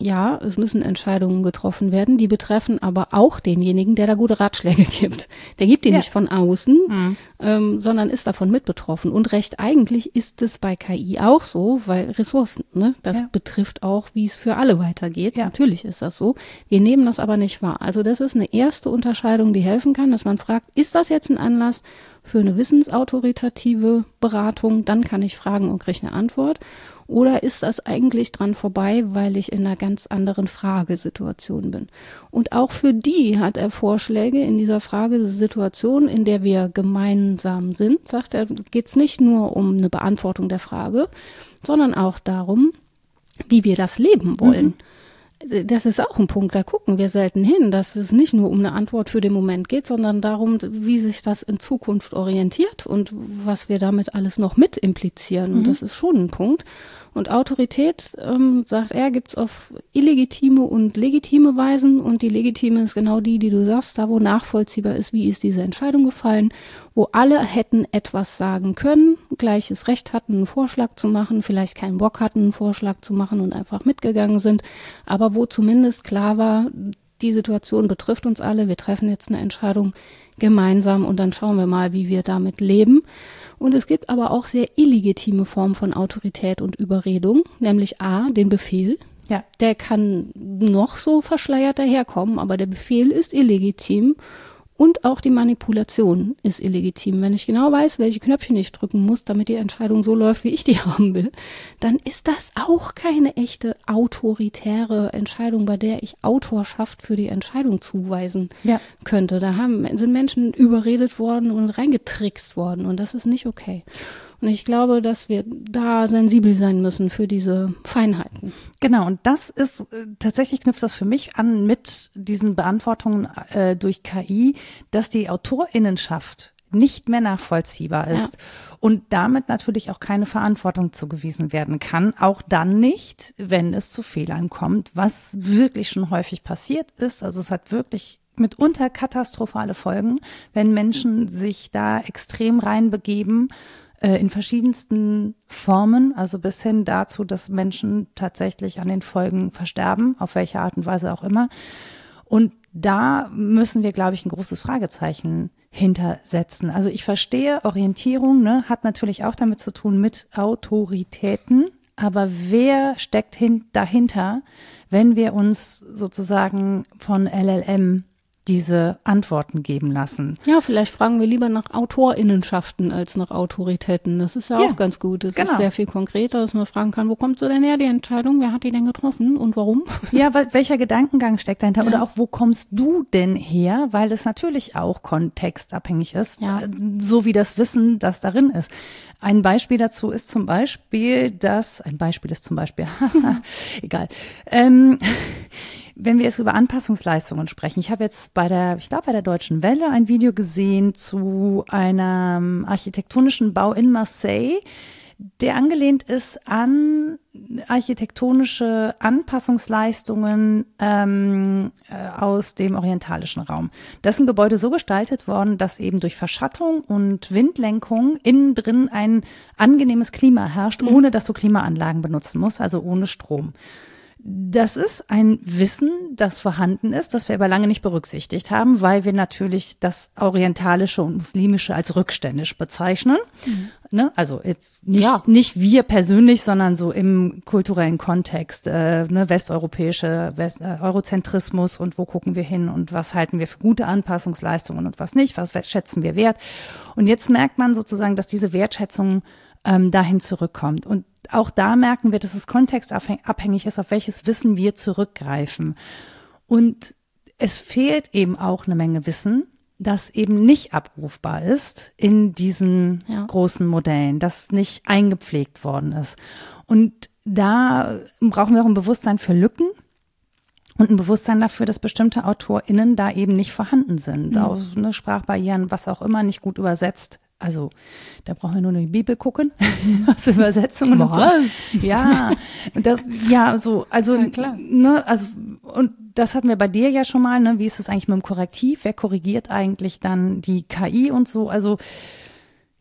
ja, es müssen Entscheidungen getroffen werden, die betreffen aber auch denjenigen, der da gute Ratschläge gibt. Der gibt die ja. nicht von außen, mhm. ähm, sondern ist davon mit betroffen. Und recht eigentlich ist es bei K I auch so, weil Ressourcen, ne, das ja. betrifft auch, wie es für alle weitergeht. Ja. Natürlich ist das so. Wir nehmen das aber nicht wahr. Also das ist eine erste Unterscheidung, die helfen kann, dass man fragt, ist das jetzt ein Anlass für eine wissensautoritative Beratung? Dann kann ich fragen und kriege eine Antwort. Oder ist das eigentlich dran vorbei, weil ich in einer ganz anderen Fragesituation bin? Und auch für die hat er Vorschläge in dieser Fragesituation, in der wir gemeinsam sind, sagt er, geht es nicht nur um eine Beantwortung der Frage, sondern auch darum, wie wir das leben wollen. Mhm. Das ist auch ein Punkt, da gucken wir selten hin, dass es nicht nur um eine Antwort für den Moment geht, sondern darum, wie sich das in Zukunft orientiert und was wir damit alles noch mit implizieren. Mhm. Und das ist schon ein Punkt. Und Autorität, ähm, sagt er, gibt's auf illegitime und legitime Weisen. Und die legitime ist genau die, die du sagst, da wo nachvollziehbar ist, wie ist diese Entscheidung gefallen, wo alle hätten etwas sagen können, gleiches Recht hatten, einen Vorschlag zu machen, vielleicht keinen Bock hatten, einen Vorschlag zu machen und einfach mitgegangen sind, aber wo zumindest klar war, die Situation betrifft uns alle, wir treffen jetzt eine Entscheidung gemeinsam und dann schauen wir mal, wie wir damit leben. Und es gibt aber auch sehr illegitime Formen von Autorität und Überredung, nämlich A, den Befehl. Ja. Der kann noch so verschleiert daherkommen, aber der Befehl ist illegitim. Und auch die Manipulation ist illegitim. Wenn ich genau weiß, welche Knöpfchen ich drücken muss, damit die Entscheidung so läuft, wie ich die haben will, dann ist das auch keine echte autoritäre Entscheidung, bei der ich Autorschaft für die Entscheidung zuweisen ja. könnte. Da haben, sind Menschen überredet worden und reingetrickst worden und das ist nicht okay. Und ich glaube, dass wir da sensibel sein müssen für diese Feinheiten. Genau, und das ist, tatsächlich knüpft das für mich an mit diesen Beantwortungen äh, durch K I, dass die AutorInnenschaft nicht mehr nachvollziehbar ist ja. und damit natürlich auch keine Verantwortung zugewiesen werden kann, auch dann nicht, wenn es zu Fehlern kommt, was wirklich schon häufig passiert ist. Also es hat wirklich mitunter katastrophale Folgen, wenn Menschen sich da extrem reinbegeben, in verschiedensten Formen, also bis hin dazu, dass Menschen tatsächlich an den Folgen versterben, auf welche Art und Weise auch immer. Und da müssen wir, glaube ich, ein großes Fragezeichen hintersetzen. Also ich verstehe, Orientierung, ne, hat natürlich auch damit zu tun mit Autoritäten, aber wer steckt hin, dahinter, wenn wir uns sozusagen von L L M diese Antworten geben lassen. Ja, vielleicht fragen wir lieber nach AutorInnenschaften als nach Autoritäten. Das ist ja, ja auch ganz gut. Das genau. ist sehr viel konkreter, dass man fragen kann, wo kommt so denn her, die Entscheidung? Wer hat die denn getroffen und warum? Ja, weil, welcher Gedankengang steckt dahinter? Ja. Oder auch, wo kommst du denn her? Weil es natürlich auch kontextabhängig ist, ja. so wie das Wissen, das darin ist. Ein Beispiel dazu ist zum Beispiel, dass, ein Beispiel ist zum Beispiel, egal, ähm, wenn wir jetzt über Anpassungsleistungen sprechen, ich habe jetzt bei der, ich glaube bei der Deutschen Welle ein Video gesehen zu einem architektonischen Bau in Marseille, der angelehnt ist an architektonische Anpassungsleistungen ähm, äh, aus dem orientalischen Raum. Das ist ein Gebäude so gestaltet worden, dass eben durch Verschattung und Windlenkung innen drin ein angenehmes Klima herrscht, ohne dass du Klimaanlagen benutzen musst, also ohne Strom. Das ist ein Wissen, das vorhanden ist, das wir aber lange nicht berücksichtigt haben, weil wir natürlich das Orientalische und Muslimische als rückständisch bezeichnen. Mhm. Ne? Also jetzt nicht, ja. nicht wir persönlich, sondern so im kulturellen Kontext, äh, ne? westeuropäische West, äh, Eurozentrismus und wo gucken wir hin und was halten wir für gute Anpassungsleistungen und was nicht, was schätzen wir wert. Und jetzt merkt man sozusagen, dass diese Wertschätzung ähm, dahin zurückkommt. Und auch da merken wir, dass es kontextabhängig ist, auf welches Wissen wir zurückgreifen. Und es fehlt eben auch eine Menge Wissen, das eben nicht abrufbar ist in diesen ja. großen Modellen, das nicht eingepflegt worden ist. Und da brauchen wir auch ein Bewusstsein für Lücken und ein Bewusstsein dafür, dass bestimmte AutorInnen da eben nicht vorhanden sind. Mhm. Aus ne, Sprachbarrieren, was auch immer, nicht gut übersetzt. Also da brauchen wir nur in die Bibel gucken, aus Übersetzungen was? Und so. Ja, und das, ja, so, also, ja, klar. Ne, also, und das hatten wir bei dir ja schon mal, ne, wie ist es eigentlich mit dem Korrektiv? Wer korrigiert eigentlich dann die K I und so? Also, ja,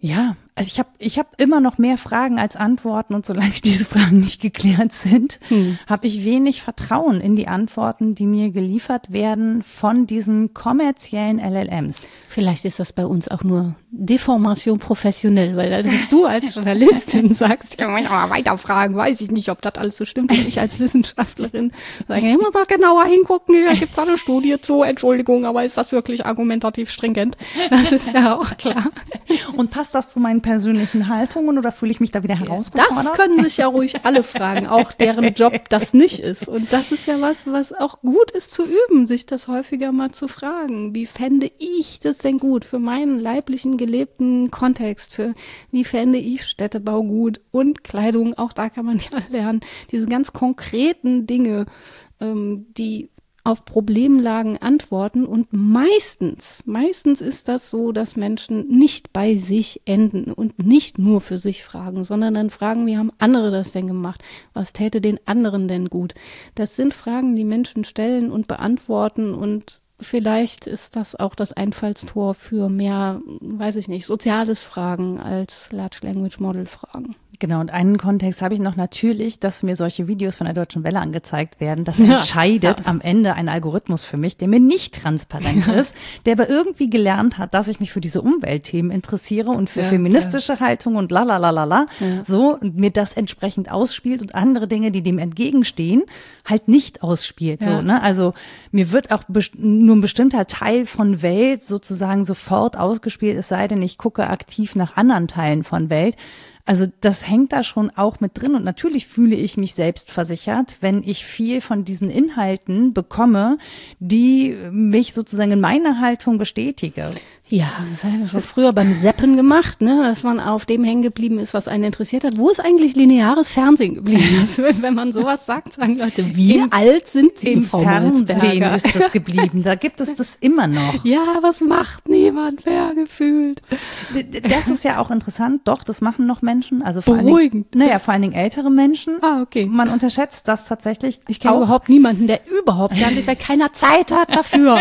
also ich habe ich hab immer noch mehr Fragen als Antworten und solange diese Fragen nicht geklärt sind, hm. habe ich wenig Vertrauen in die Antworten, die mir geliefert werden von diesen kommerziellen L L Ms. Vielleicht ist das bei uns auch nur Deformation professionell, weil du als Journalistin sagst, ja, mal weiterfragen, weiß ich nicht, ob das alles so stimmt. Und ich als Wissenschaftlerin sage, ich muss mal genauer hingucken, hier gibt es da eine Studie zu, Entschuldigung, aber ist das wirklich argumentativ stringent? Das ist ja auch klar. Und passt das zu meinen persönlichen Haltungen oder fühle ich mich da wieder herausgefordert? Das können sich ja ruhig alle fragen, auch deren Job das nicht ist. Und das ist ja was, was auch gut ist zu üben, sich das häufiger mal zu fragen. Wie fände ich das denn gut für meinen leiblichen, gelebten Kontext? Für wie fände ich Städtebau gut und Kleidung? Auch da kann man ja lernen. Diese ganz konkreten Dinge, ähm, die auf Problemlagen antworten und meistens, meistens ist das so, dass Menschen nicht bei sich enden und nicht nur für sich fragen, sondern dann fragen, wie haben andere das denn gemacht? Was täte den anderen denn gut? Das sind Fragen, die Menschen stellen und beantworten und vielleicht ist das auch das Einfallstor für mehr, weiß ich nicht, soziales Fragen als Large Language Model Fragen. Genau, und einen Kontext habe ich noch natürlich, dass mir solche Videos von der Deutschen Welle angezeigt werden. Das entscheidet ja. am Ende ein Algorithmus für mich, der mir nicht transparent ist, der aber irgendwie gelernt hat, dass ich mich für diese Umweltthemen interessiere und für ja, feministische ja. Haltung und lalalala, ja. so, und mir das entsprechend ausspielt und andere Dinge, die dem entgegenstehen, halt nicht ausspielt. Ja. So, ne? Also mir wird auch best- nur ein bestimmter Teil von Welt sozusagen sofort ausgespielt, es sei denn, ich gucke aktiv nach anderen Teilen von Welt. Also das hängt da schon auch mit drin und natürlich fühle ich mich selbst versichert, wenn ich viel von diesen Inhalten bekomme, die mich sozusagen in meiner Haltung bestätige. Ja, das haben wir schon früher beim Zappen gemacht, ne, dass man auf dem hängen geblieben ist, was einen interessiert hat. Wo ist eigentlich lineares Fernsehen geblieben? Wenn man sowas sagt, sagen Leute, wie Im, alt sind Sie? Im Frau Fernsehen ist das geblieben. Da gibt es das immer noch. Ja, was macht niemand mehr gefühlt? Das ist ja auch interessant. Doch, das machen noch Menschen. Also vor Beruhigend. Allen Dingen, naja, vor allen Dingen ältere Menschen. Ah, okay. Man unterschätzt das tatsächlich. Ich kenne überhaupt niemanden, der überhaupt Fernsehen, weil keiner Zeit hat dafür.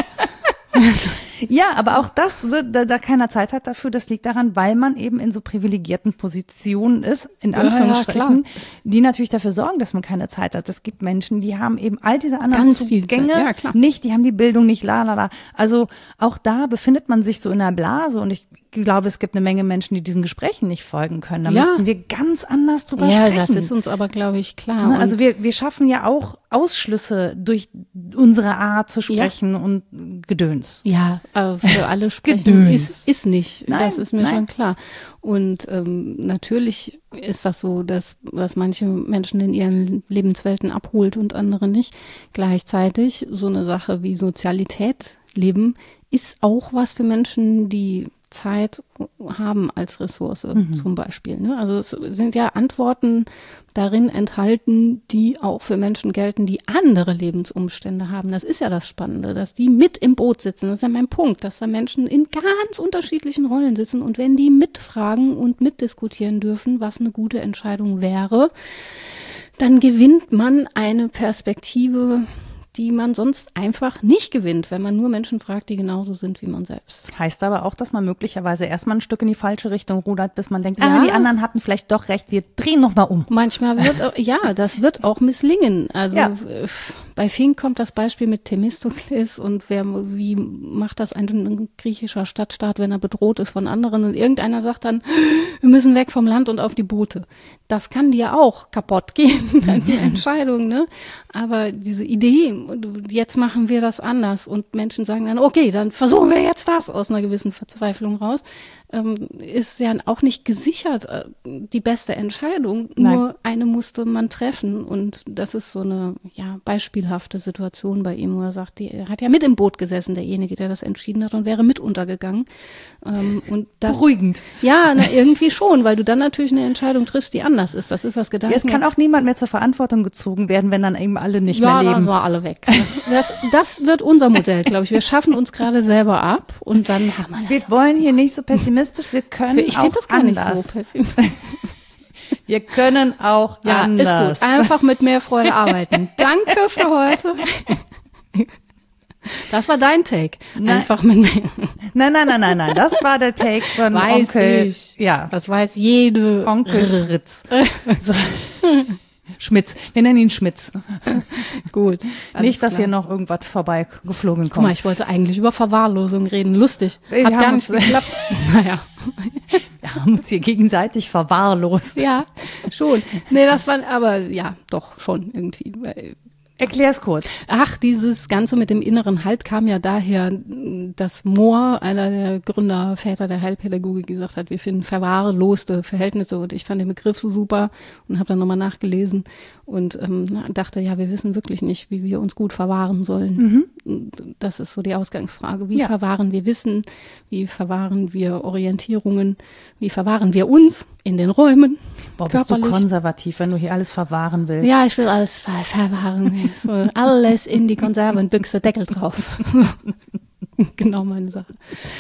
Ja, aber auch das, da, da keiner Zeit hat dafür, das liegt daran, weil man eben in so privilegierten Positionen ist, in Anführungsstrichen, ja, die natürlich dafür sorgen, dass man keine Zeit hat. Es gibt Menschen, die haben eben all diese anderen Ganz Zugänge ja, nicht, die haben die Bildung nicht, la la la. Also auch da befindet man sich so in einer Blase und ich glaube, es gibt eine Menge Menschen, die diesen Gesprächen nicht folgen können. Da ja. müssten wir ganz anders drüber ja, sprechen. Ja, das ist uns aber, glaube ich, klar. Ne? Also wir, wir schaffen ja auch Ausschlüsse durch unsere Art zu sprechen ja. und Gedöns. Ja, aber für alle sprechen ist, ist nicht. Nein, das ist mir nein. schon klar. Und ähm, natürlich ist das so, dass, dass manche Menschen in ihren Lebenswelten abholt und andere nicht. Gleichzeitig so eine Sache wie Sozialität leben ist auch was für Menschen, die Zeit haben als Ressource mhm. zum Beispiel. Ne? Also es sind ja Antworten darin enthalten, die auch für Menschen gelten, die andere Lebensumstände haben. Das ist ja das Spannende, dass die mit im Boot sitzen. Das ist ja mein Punkt, dass da Menschen in ganz unterschiedlichen Rollen sitzen und wenn die mitfragen und mitdiskutieren dürfen, was eine gute Entscheidung wäre, dann gewinnt man eine Perspektive, die man sonst einfach nicht gewinnt, wenn man nur Menschen fragt, die genauso sind wie man selbst. Heißt aber auch, dass man möglicherweise erstmal ein Stück in die falsche Richtung rudert, bis man denkt, ja, ah, die anderen hatten vielleicht doch recht, wir drehen noch mal um. Manchmal wird, ja, das wird auch misslingen. Also ja. bei Fink kommt das Beispiel mit Themistokles und wer, wie macht das ein griechischer Stadtstaat, wenn er bedroht ist von anderen und irgendeiner sagt dann, wir müssen weg vom Land und auf die Boote. Das kann dir auch kaputt gehen, dann die Entscheidung, ne? Aber diese Idee, jetzt machen wir das anders und Menschen sagen dann, okay, dann versuchen wir jetzt das aus einer gewissen Verzweiflung raus, ähm, ist ja auch nicht gesichert äh, die beste Entscheidung, Nein. nur eine musste man treffen und das ist so eine ja beispielhafte Situation bei ihm, wo er sagt, die, er hat ja mit im Boot gesessen, derjenige, der das entschieden hat und wäre mit untergegangen. Ähm, und das, Beruhigend. Ja, na, irgendwie schon, weil du dann natürlich eine Entscheidung triffst, die anders ist. Das ist das Gedanken. Ja, es kann auch niemand mehr zur Verantwortung gezogen werden, wenn dann eben alle nicht ja, mehr leben. Ja, dann sind alle weg. Das, das wird unser Modell, glaube ich. Wir schaffen uns gerade selber ab und dann haben wir das. Wir wollen hier nicht so pessimistisch, wir können ich auch das gar anders. Nicht so pessimistisch. Wir können auch ja, anders. Ist gut. Einfach mit mehr Freude arbeiten. Danke für heute. Das war dein Take. Nein. Einfach mit mir. Nein, nein, nein, nein, nein. Das war der Take von Weiß Onkel. ich. Ja. Das weiß jede. Onkel Fritz. So. Schmitz. Wir nennen ihn Schmitz. Gut. Nicht, dass klar. hier noch irgendwas vorbei geflogen kommt. Guck mal, ich wollte eigentlich über Verwahrlosung reden. Lustig. Wir Hat haben gar uns- nicht geklappt. Naja. Wir haben uns hier gegenseitig verwahrlost. Ja, schon. Nee, das war, aber ja, doch, schon irgendwie. Erklär's kurz. Ach, dieses Ganze mit dem inneren Halt kam ja daher, dass Mohr, einer der Gründer, Väter der Heilpädagogik, gesagt hat, wir finden verwahrloste Verhältnisse, und ich fand den Begriff so super und habe dann nochmal nachgelesen und ähm, dachte, ja, wir wissen wirklich nicht, wie wir uns gut verwahren sollen. Mhm. Das ist so die Ausgangsfrage. Wie Ja. verwahren wir Wissen? Wie verwahren wir Orientierungen? Wie verwahren wir uns in den Räumen? Boah, bist du körperlich? konservativ, wenn du hier alles verwahren willst. Ja, ich will alles ver verwahren. So, alles in die Konservenbüchse, Deckel drauf. Genau meine Sache.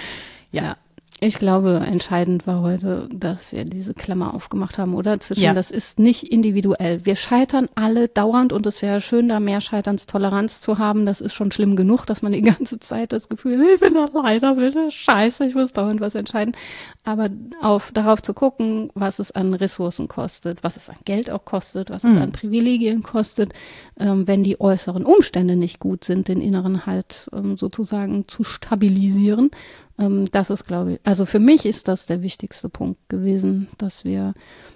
Ja. Ja. Ich glaube, entscheidend war heute, dass wir diese Klammer aufgemacht haben, oder? Zwischen, Ja. das ist nicht individuell. Wir scheitern alle dauernd, und es wäre schön, da mehr Scheiternstoleranz zu haben. Das ist schon schlimm genug, dass man die ganze Zeit das Gefühl hat, ich bin alleine, bitte, scheiße, ich muss dauernd was entscheiden. Aber auf, darauf zu gucken, was es an Ressourcen kostet, was es an Geld auch kostet, was es Mhm. an Privilegien kostet, ähm, wenn die äußeren Umstände nicht gut sind, den inneren Halt ähm, sozusagen zu stabilisieren. Ähm, das ist, glaube ich, also für mich ist das der wichtigste Punkt gewesen, dass wir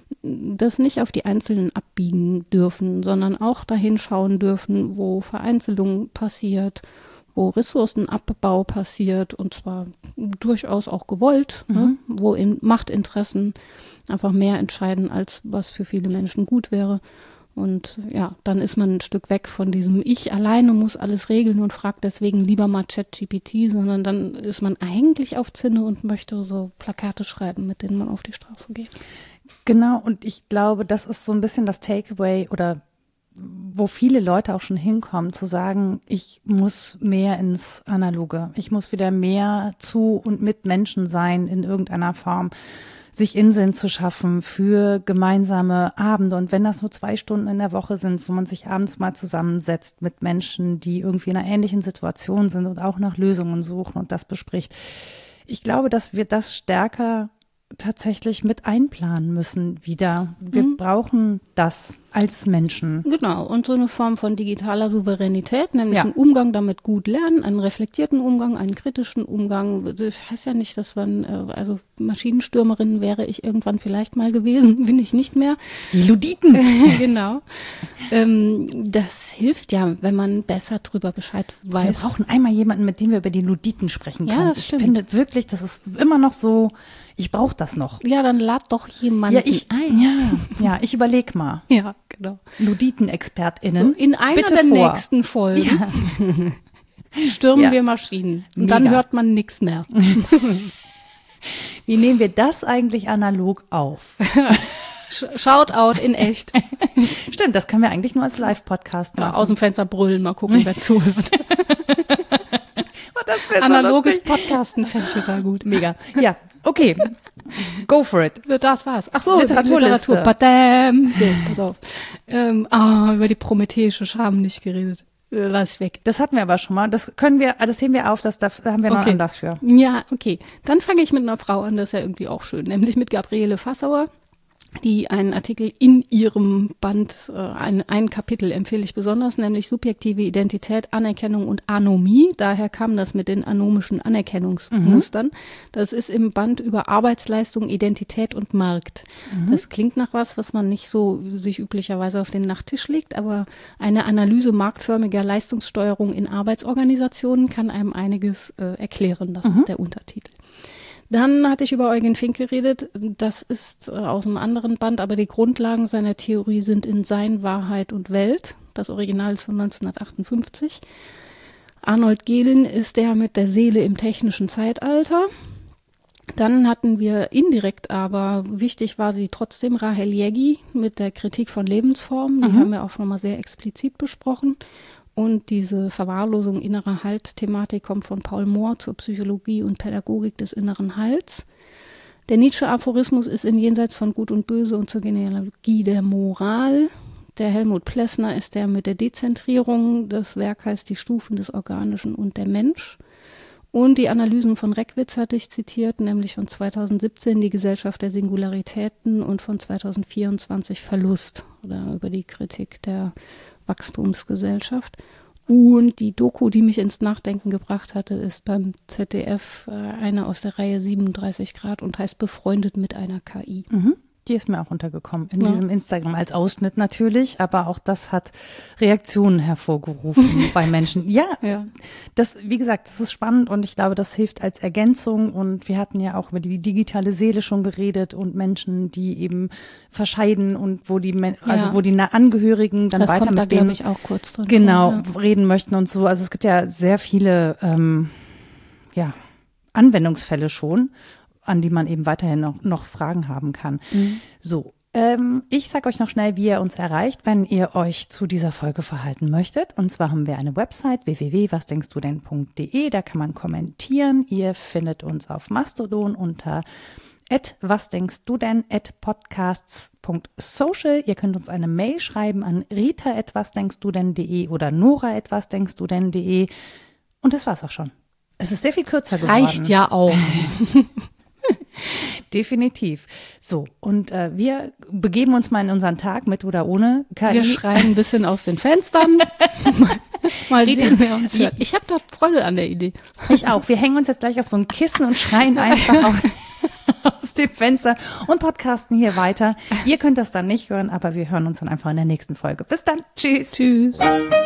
das nicht auf die Einzelnen abbiegen dürfen, sondern auch dahin schauen dürfen, wo Vereinzelung passiert, wo Ressourcenabbau passiert, und zwar durchaus auch gewollt, Mhm. ne? Wo in Machtinteressen einfach mehr entscheiden, als was für viele Menschen gut wäre. Und ja, dann ist man ein Stück weg von diesem Ich alleine muss alles regeln und fragt deswegen lieber mal ChatGPT, sondern dann ist man eigentlich auf Zinne und möchte so Plakate schreiben, mit denen man auf die Straße geht. Genau, und ich glaube, das ist so ein bisschen das Takeaway, oder wo viele Leute auch schon hinkommen, zu sagen, ich muss mehr ins Analoge. Ich muss wieder mehr zu und mit Menschen sein in irgendeiner Form, sich Inseln zu schaffen für gemeinsame Abende. Und wenn das nur zwei Stunden in der Woche sind, wo man sich abends mal zusammensetzt mit Menschen, die irgendwie in einer ähnlichen Situation sind und auch nach Lösungen suchen und das bespricht. Ich glaube, dass wir das stärker tatsächlich mit einplanen müssen wieder. Wir Mhm. brauchen das als Menschen. Genau, und so eine Form von digitaler Souveränität, nämlich Ja. einen Umgang damit gut lernen, einen reflektierten Umgang, einen kritischen Umgang. Das heißt ja nicht, dass man, äh, also Maschinenstürmerin wäre ich irgendwann vielleicht mal gewesen, bin ich nicht mehr. Die Luditen. Genau. Ähm, das hilft ja, wenn man besser drüber Bescheid Wir weiß. brauchen einmal jemanden, mit dem wir über die Luditen sprechen Ja, können. das ich stimmt. finde wirklich, das ist immer noch so, ich brauche das noch. Ja, dann lad doch jemanden Ja, ich, ein. ja, ja, ich überleg mal. Ja, genau. Luditen-ExpertInnen. So, in einer bitte der vor. nächsten Folgen Ja. stürmen Ja. wir Maschinen. Und dann Mega. hört man nichts mehr. Wie nehmen wir das eigentlich analog auf? Sh- Shoutout in echt. Stimmt, das können wir eigentlich nur als Live-Podcast Ja, machen. aus dem Fenster brüllen, mal gucken, wer zuhört. Oh, das wär so Analoges lustig. Podcasten fände ich total gut. Mega. Ja, okay. Go for it. Das war's. Ach so, Literaturliste. Literatur. Badam. So, pass auf. Ähm, ah, über die prometheische Scham nicht geredet. Äh, Lass ich weg. Das hatten wir aber schon mal. Das können wir, das heben wir auf, das, da haben wir noch Okay. Anlass für. Ja, okay. Dann fange ich mit einer Frau an, das ist ja irgendwie auch schön, nämlich mit Gabriele Fassauer, die einen Artikel in ihrem Band, äh, ein, ein Kapitel empfehle ich besonders, nämlich subjektive Identität, Anerkennung und Anomie. Daher kam das mit den anomischen Anerkennungsmustern. Das ist im Band über Arbeitsleistung, Identität und Markt. Das klingt nach was, was man nicht so sich üblicherweise auf den Nachttisch legt, aber eine Analyse marktförmiger Leistungssteuerung in Arbeitsorganisationen kann einem einiges äh, erklären. Das ist der Untertitel. Dann hatte ich über Eugen Fink geredet. Das ist äh, aus einem anderen Band, aber die Grundlagen seiner Theorie sind in Sein, Wahrheit und Welt. Das Original ist von neunzehnhundertachtundfünfzig. Arnold Gehlen ist der mit der Seele im technischen Zeitalter. Dann hatten wir indirekt, aber wichtig war sie trotzdem, Rahel Jägi mit der Kritik von Lebensformen. Die Mhm. haben wir auch schon mal sehr explizit besprochen. Und diese Verwahrlosung innerer Halt-Thematik kommt von Paul Mohr zur Psychologie und Pädagogik des inneren Halts. Der Nietzsche-Aphorismus ist in Jenseits von Gut und Böse und zur Genealogie der Moral. Der Helmut Plessner ist der mit der Dezentrierung. Das Werk heißt Die Stufen des Organischen und der Mensch. Und die Analysen von Reckwitz hatte ich zitiert, nämlich von zweitausendsiebzehn die Gesellschaft der Singularitäten und von zweitausendvierundzwanzig Verlust oder über die Kritik der Wachstumsgesellschaft. Und die Doku, die mich ins Nachdenken gebracht hatte, ist beim Z D F äh, eine aus der Reihe siebenunddreißig Grad und heißt Befreundet mit einer K I. Mhm. Die ist mir auch untergekommen, in ja. diesem Instagram als Ausschnitt natürlich, aber auch das hat Reaktionen hervorgerufen bei Menschen. Ja, ja, das, wie gesagt, das ist spannend und ich glaube, das hilft als Ergänzung und wir hatten ja auch über die digitale Seele schon geredet und Menschen, die eben verscheiden und wo die, Men- ja. also wo die Angehörigen dann das weiter kommt mit da, denen, ich, auch kurz drin genau, vor, ja. reden möchten und so. Also es gibt ja sehr viele, ähm, ja, Anwendungsfälle schon, an die man eben weiterhin noch, noch Fragen haben kann. Mhm. So, ähm, ich sage euch noch schnell, wie ihr uns erreicht, wenn ihr euch zu dieser Folge verhalten möchtet. Und zwar haben wir eine Website w w w punkt was denkst du denn punkt d e, da kann man kommentieren. Ihr findet uns auf Mastodon unter at was denkst du denn at podcasts punkt social. Ihr könnt uns eine Mail schreiben an rita at was denkst du denn punkt de oder nora at was denkst du denn punkt de. Und das war's auch schon. Es ist sehr viel kürzer geworden. Reicht ja auch. Definitiv. So, und äh, wir begeben uns mal in unseren Tag mit oder ohne K I. Wir schreien ein bisschen aus den Fenstern. Mal sehen, wer uns hört. Ich habe da Freude an der Idee. Ich auch. Wir hängen uns jetzt gleich auf so ein Kissen und schreien einfach auf, aus dem Fenster und podcasten hier weiter. Ihr könnt das dann nicht hören, aber wir hören uns dann einfach in der nächsten Folge. Bis dann. Tschüss. Tschüss.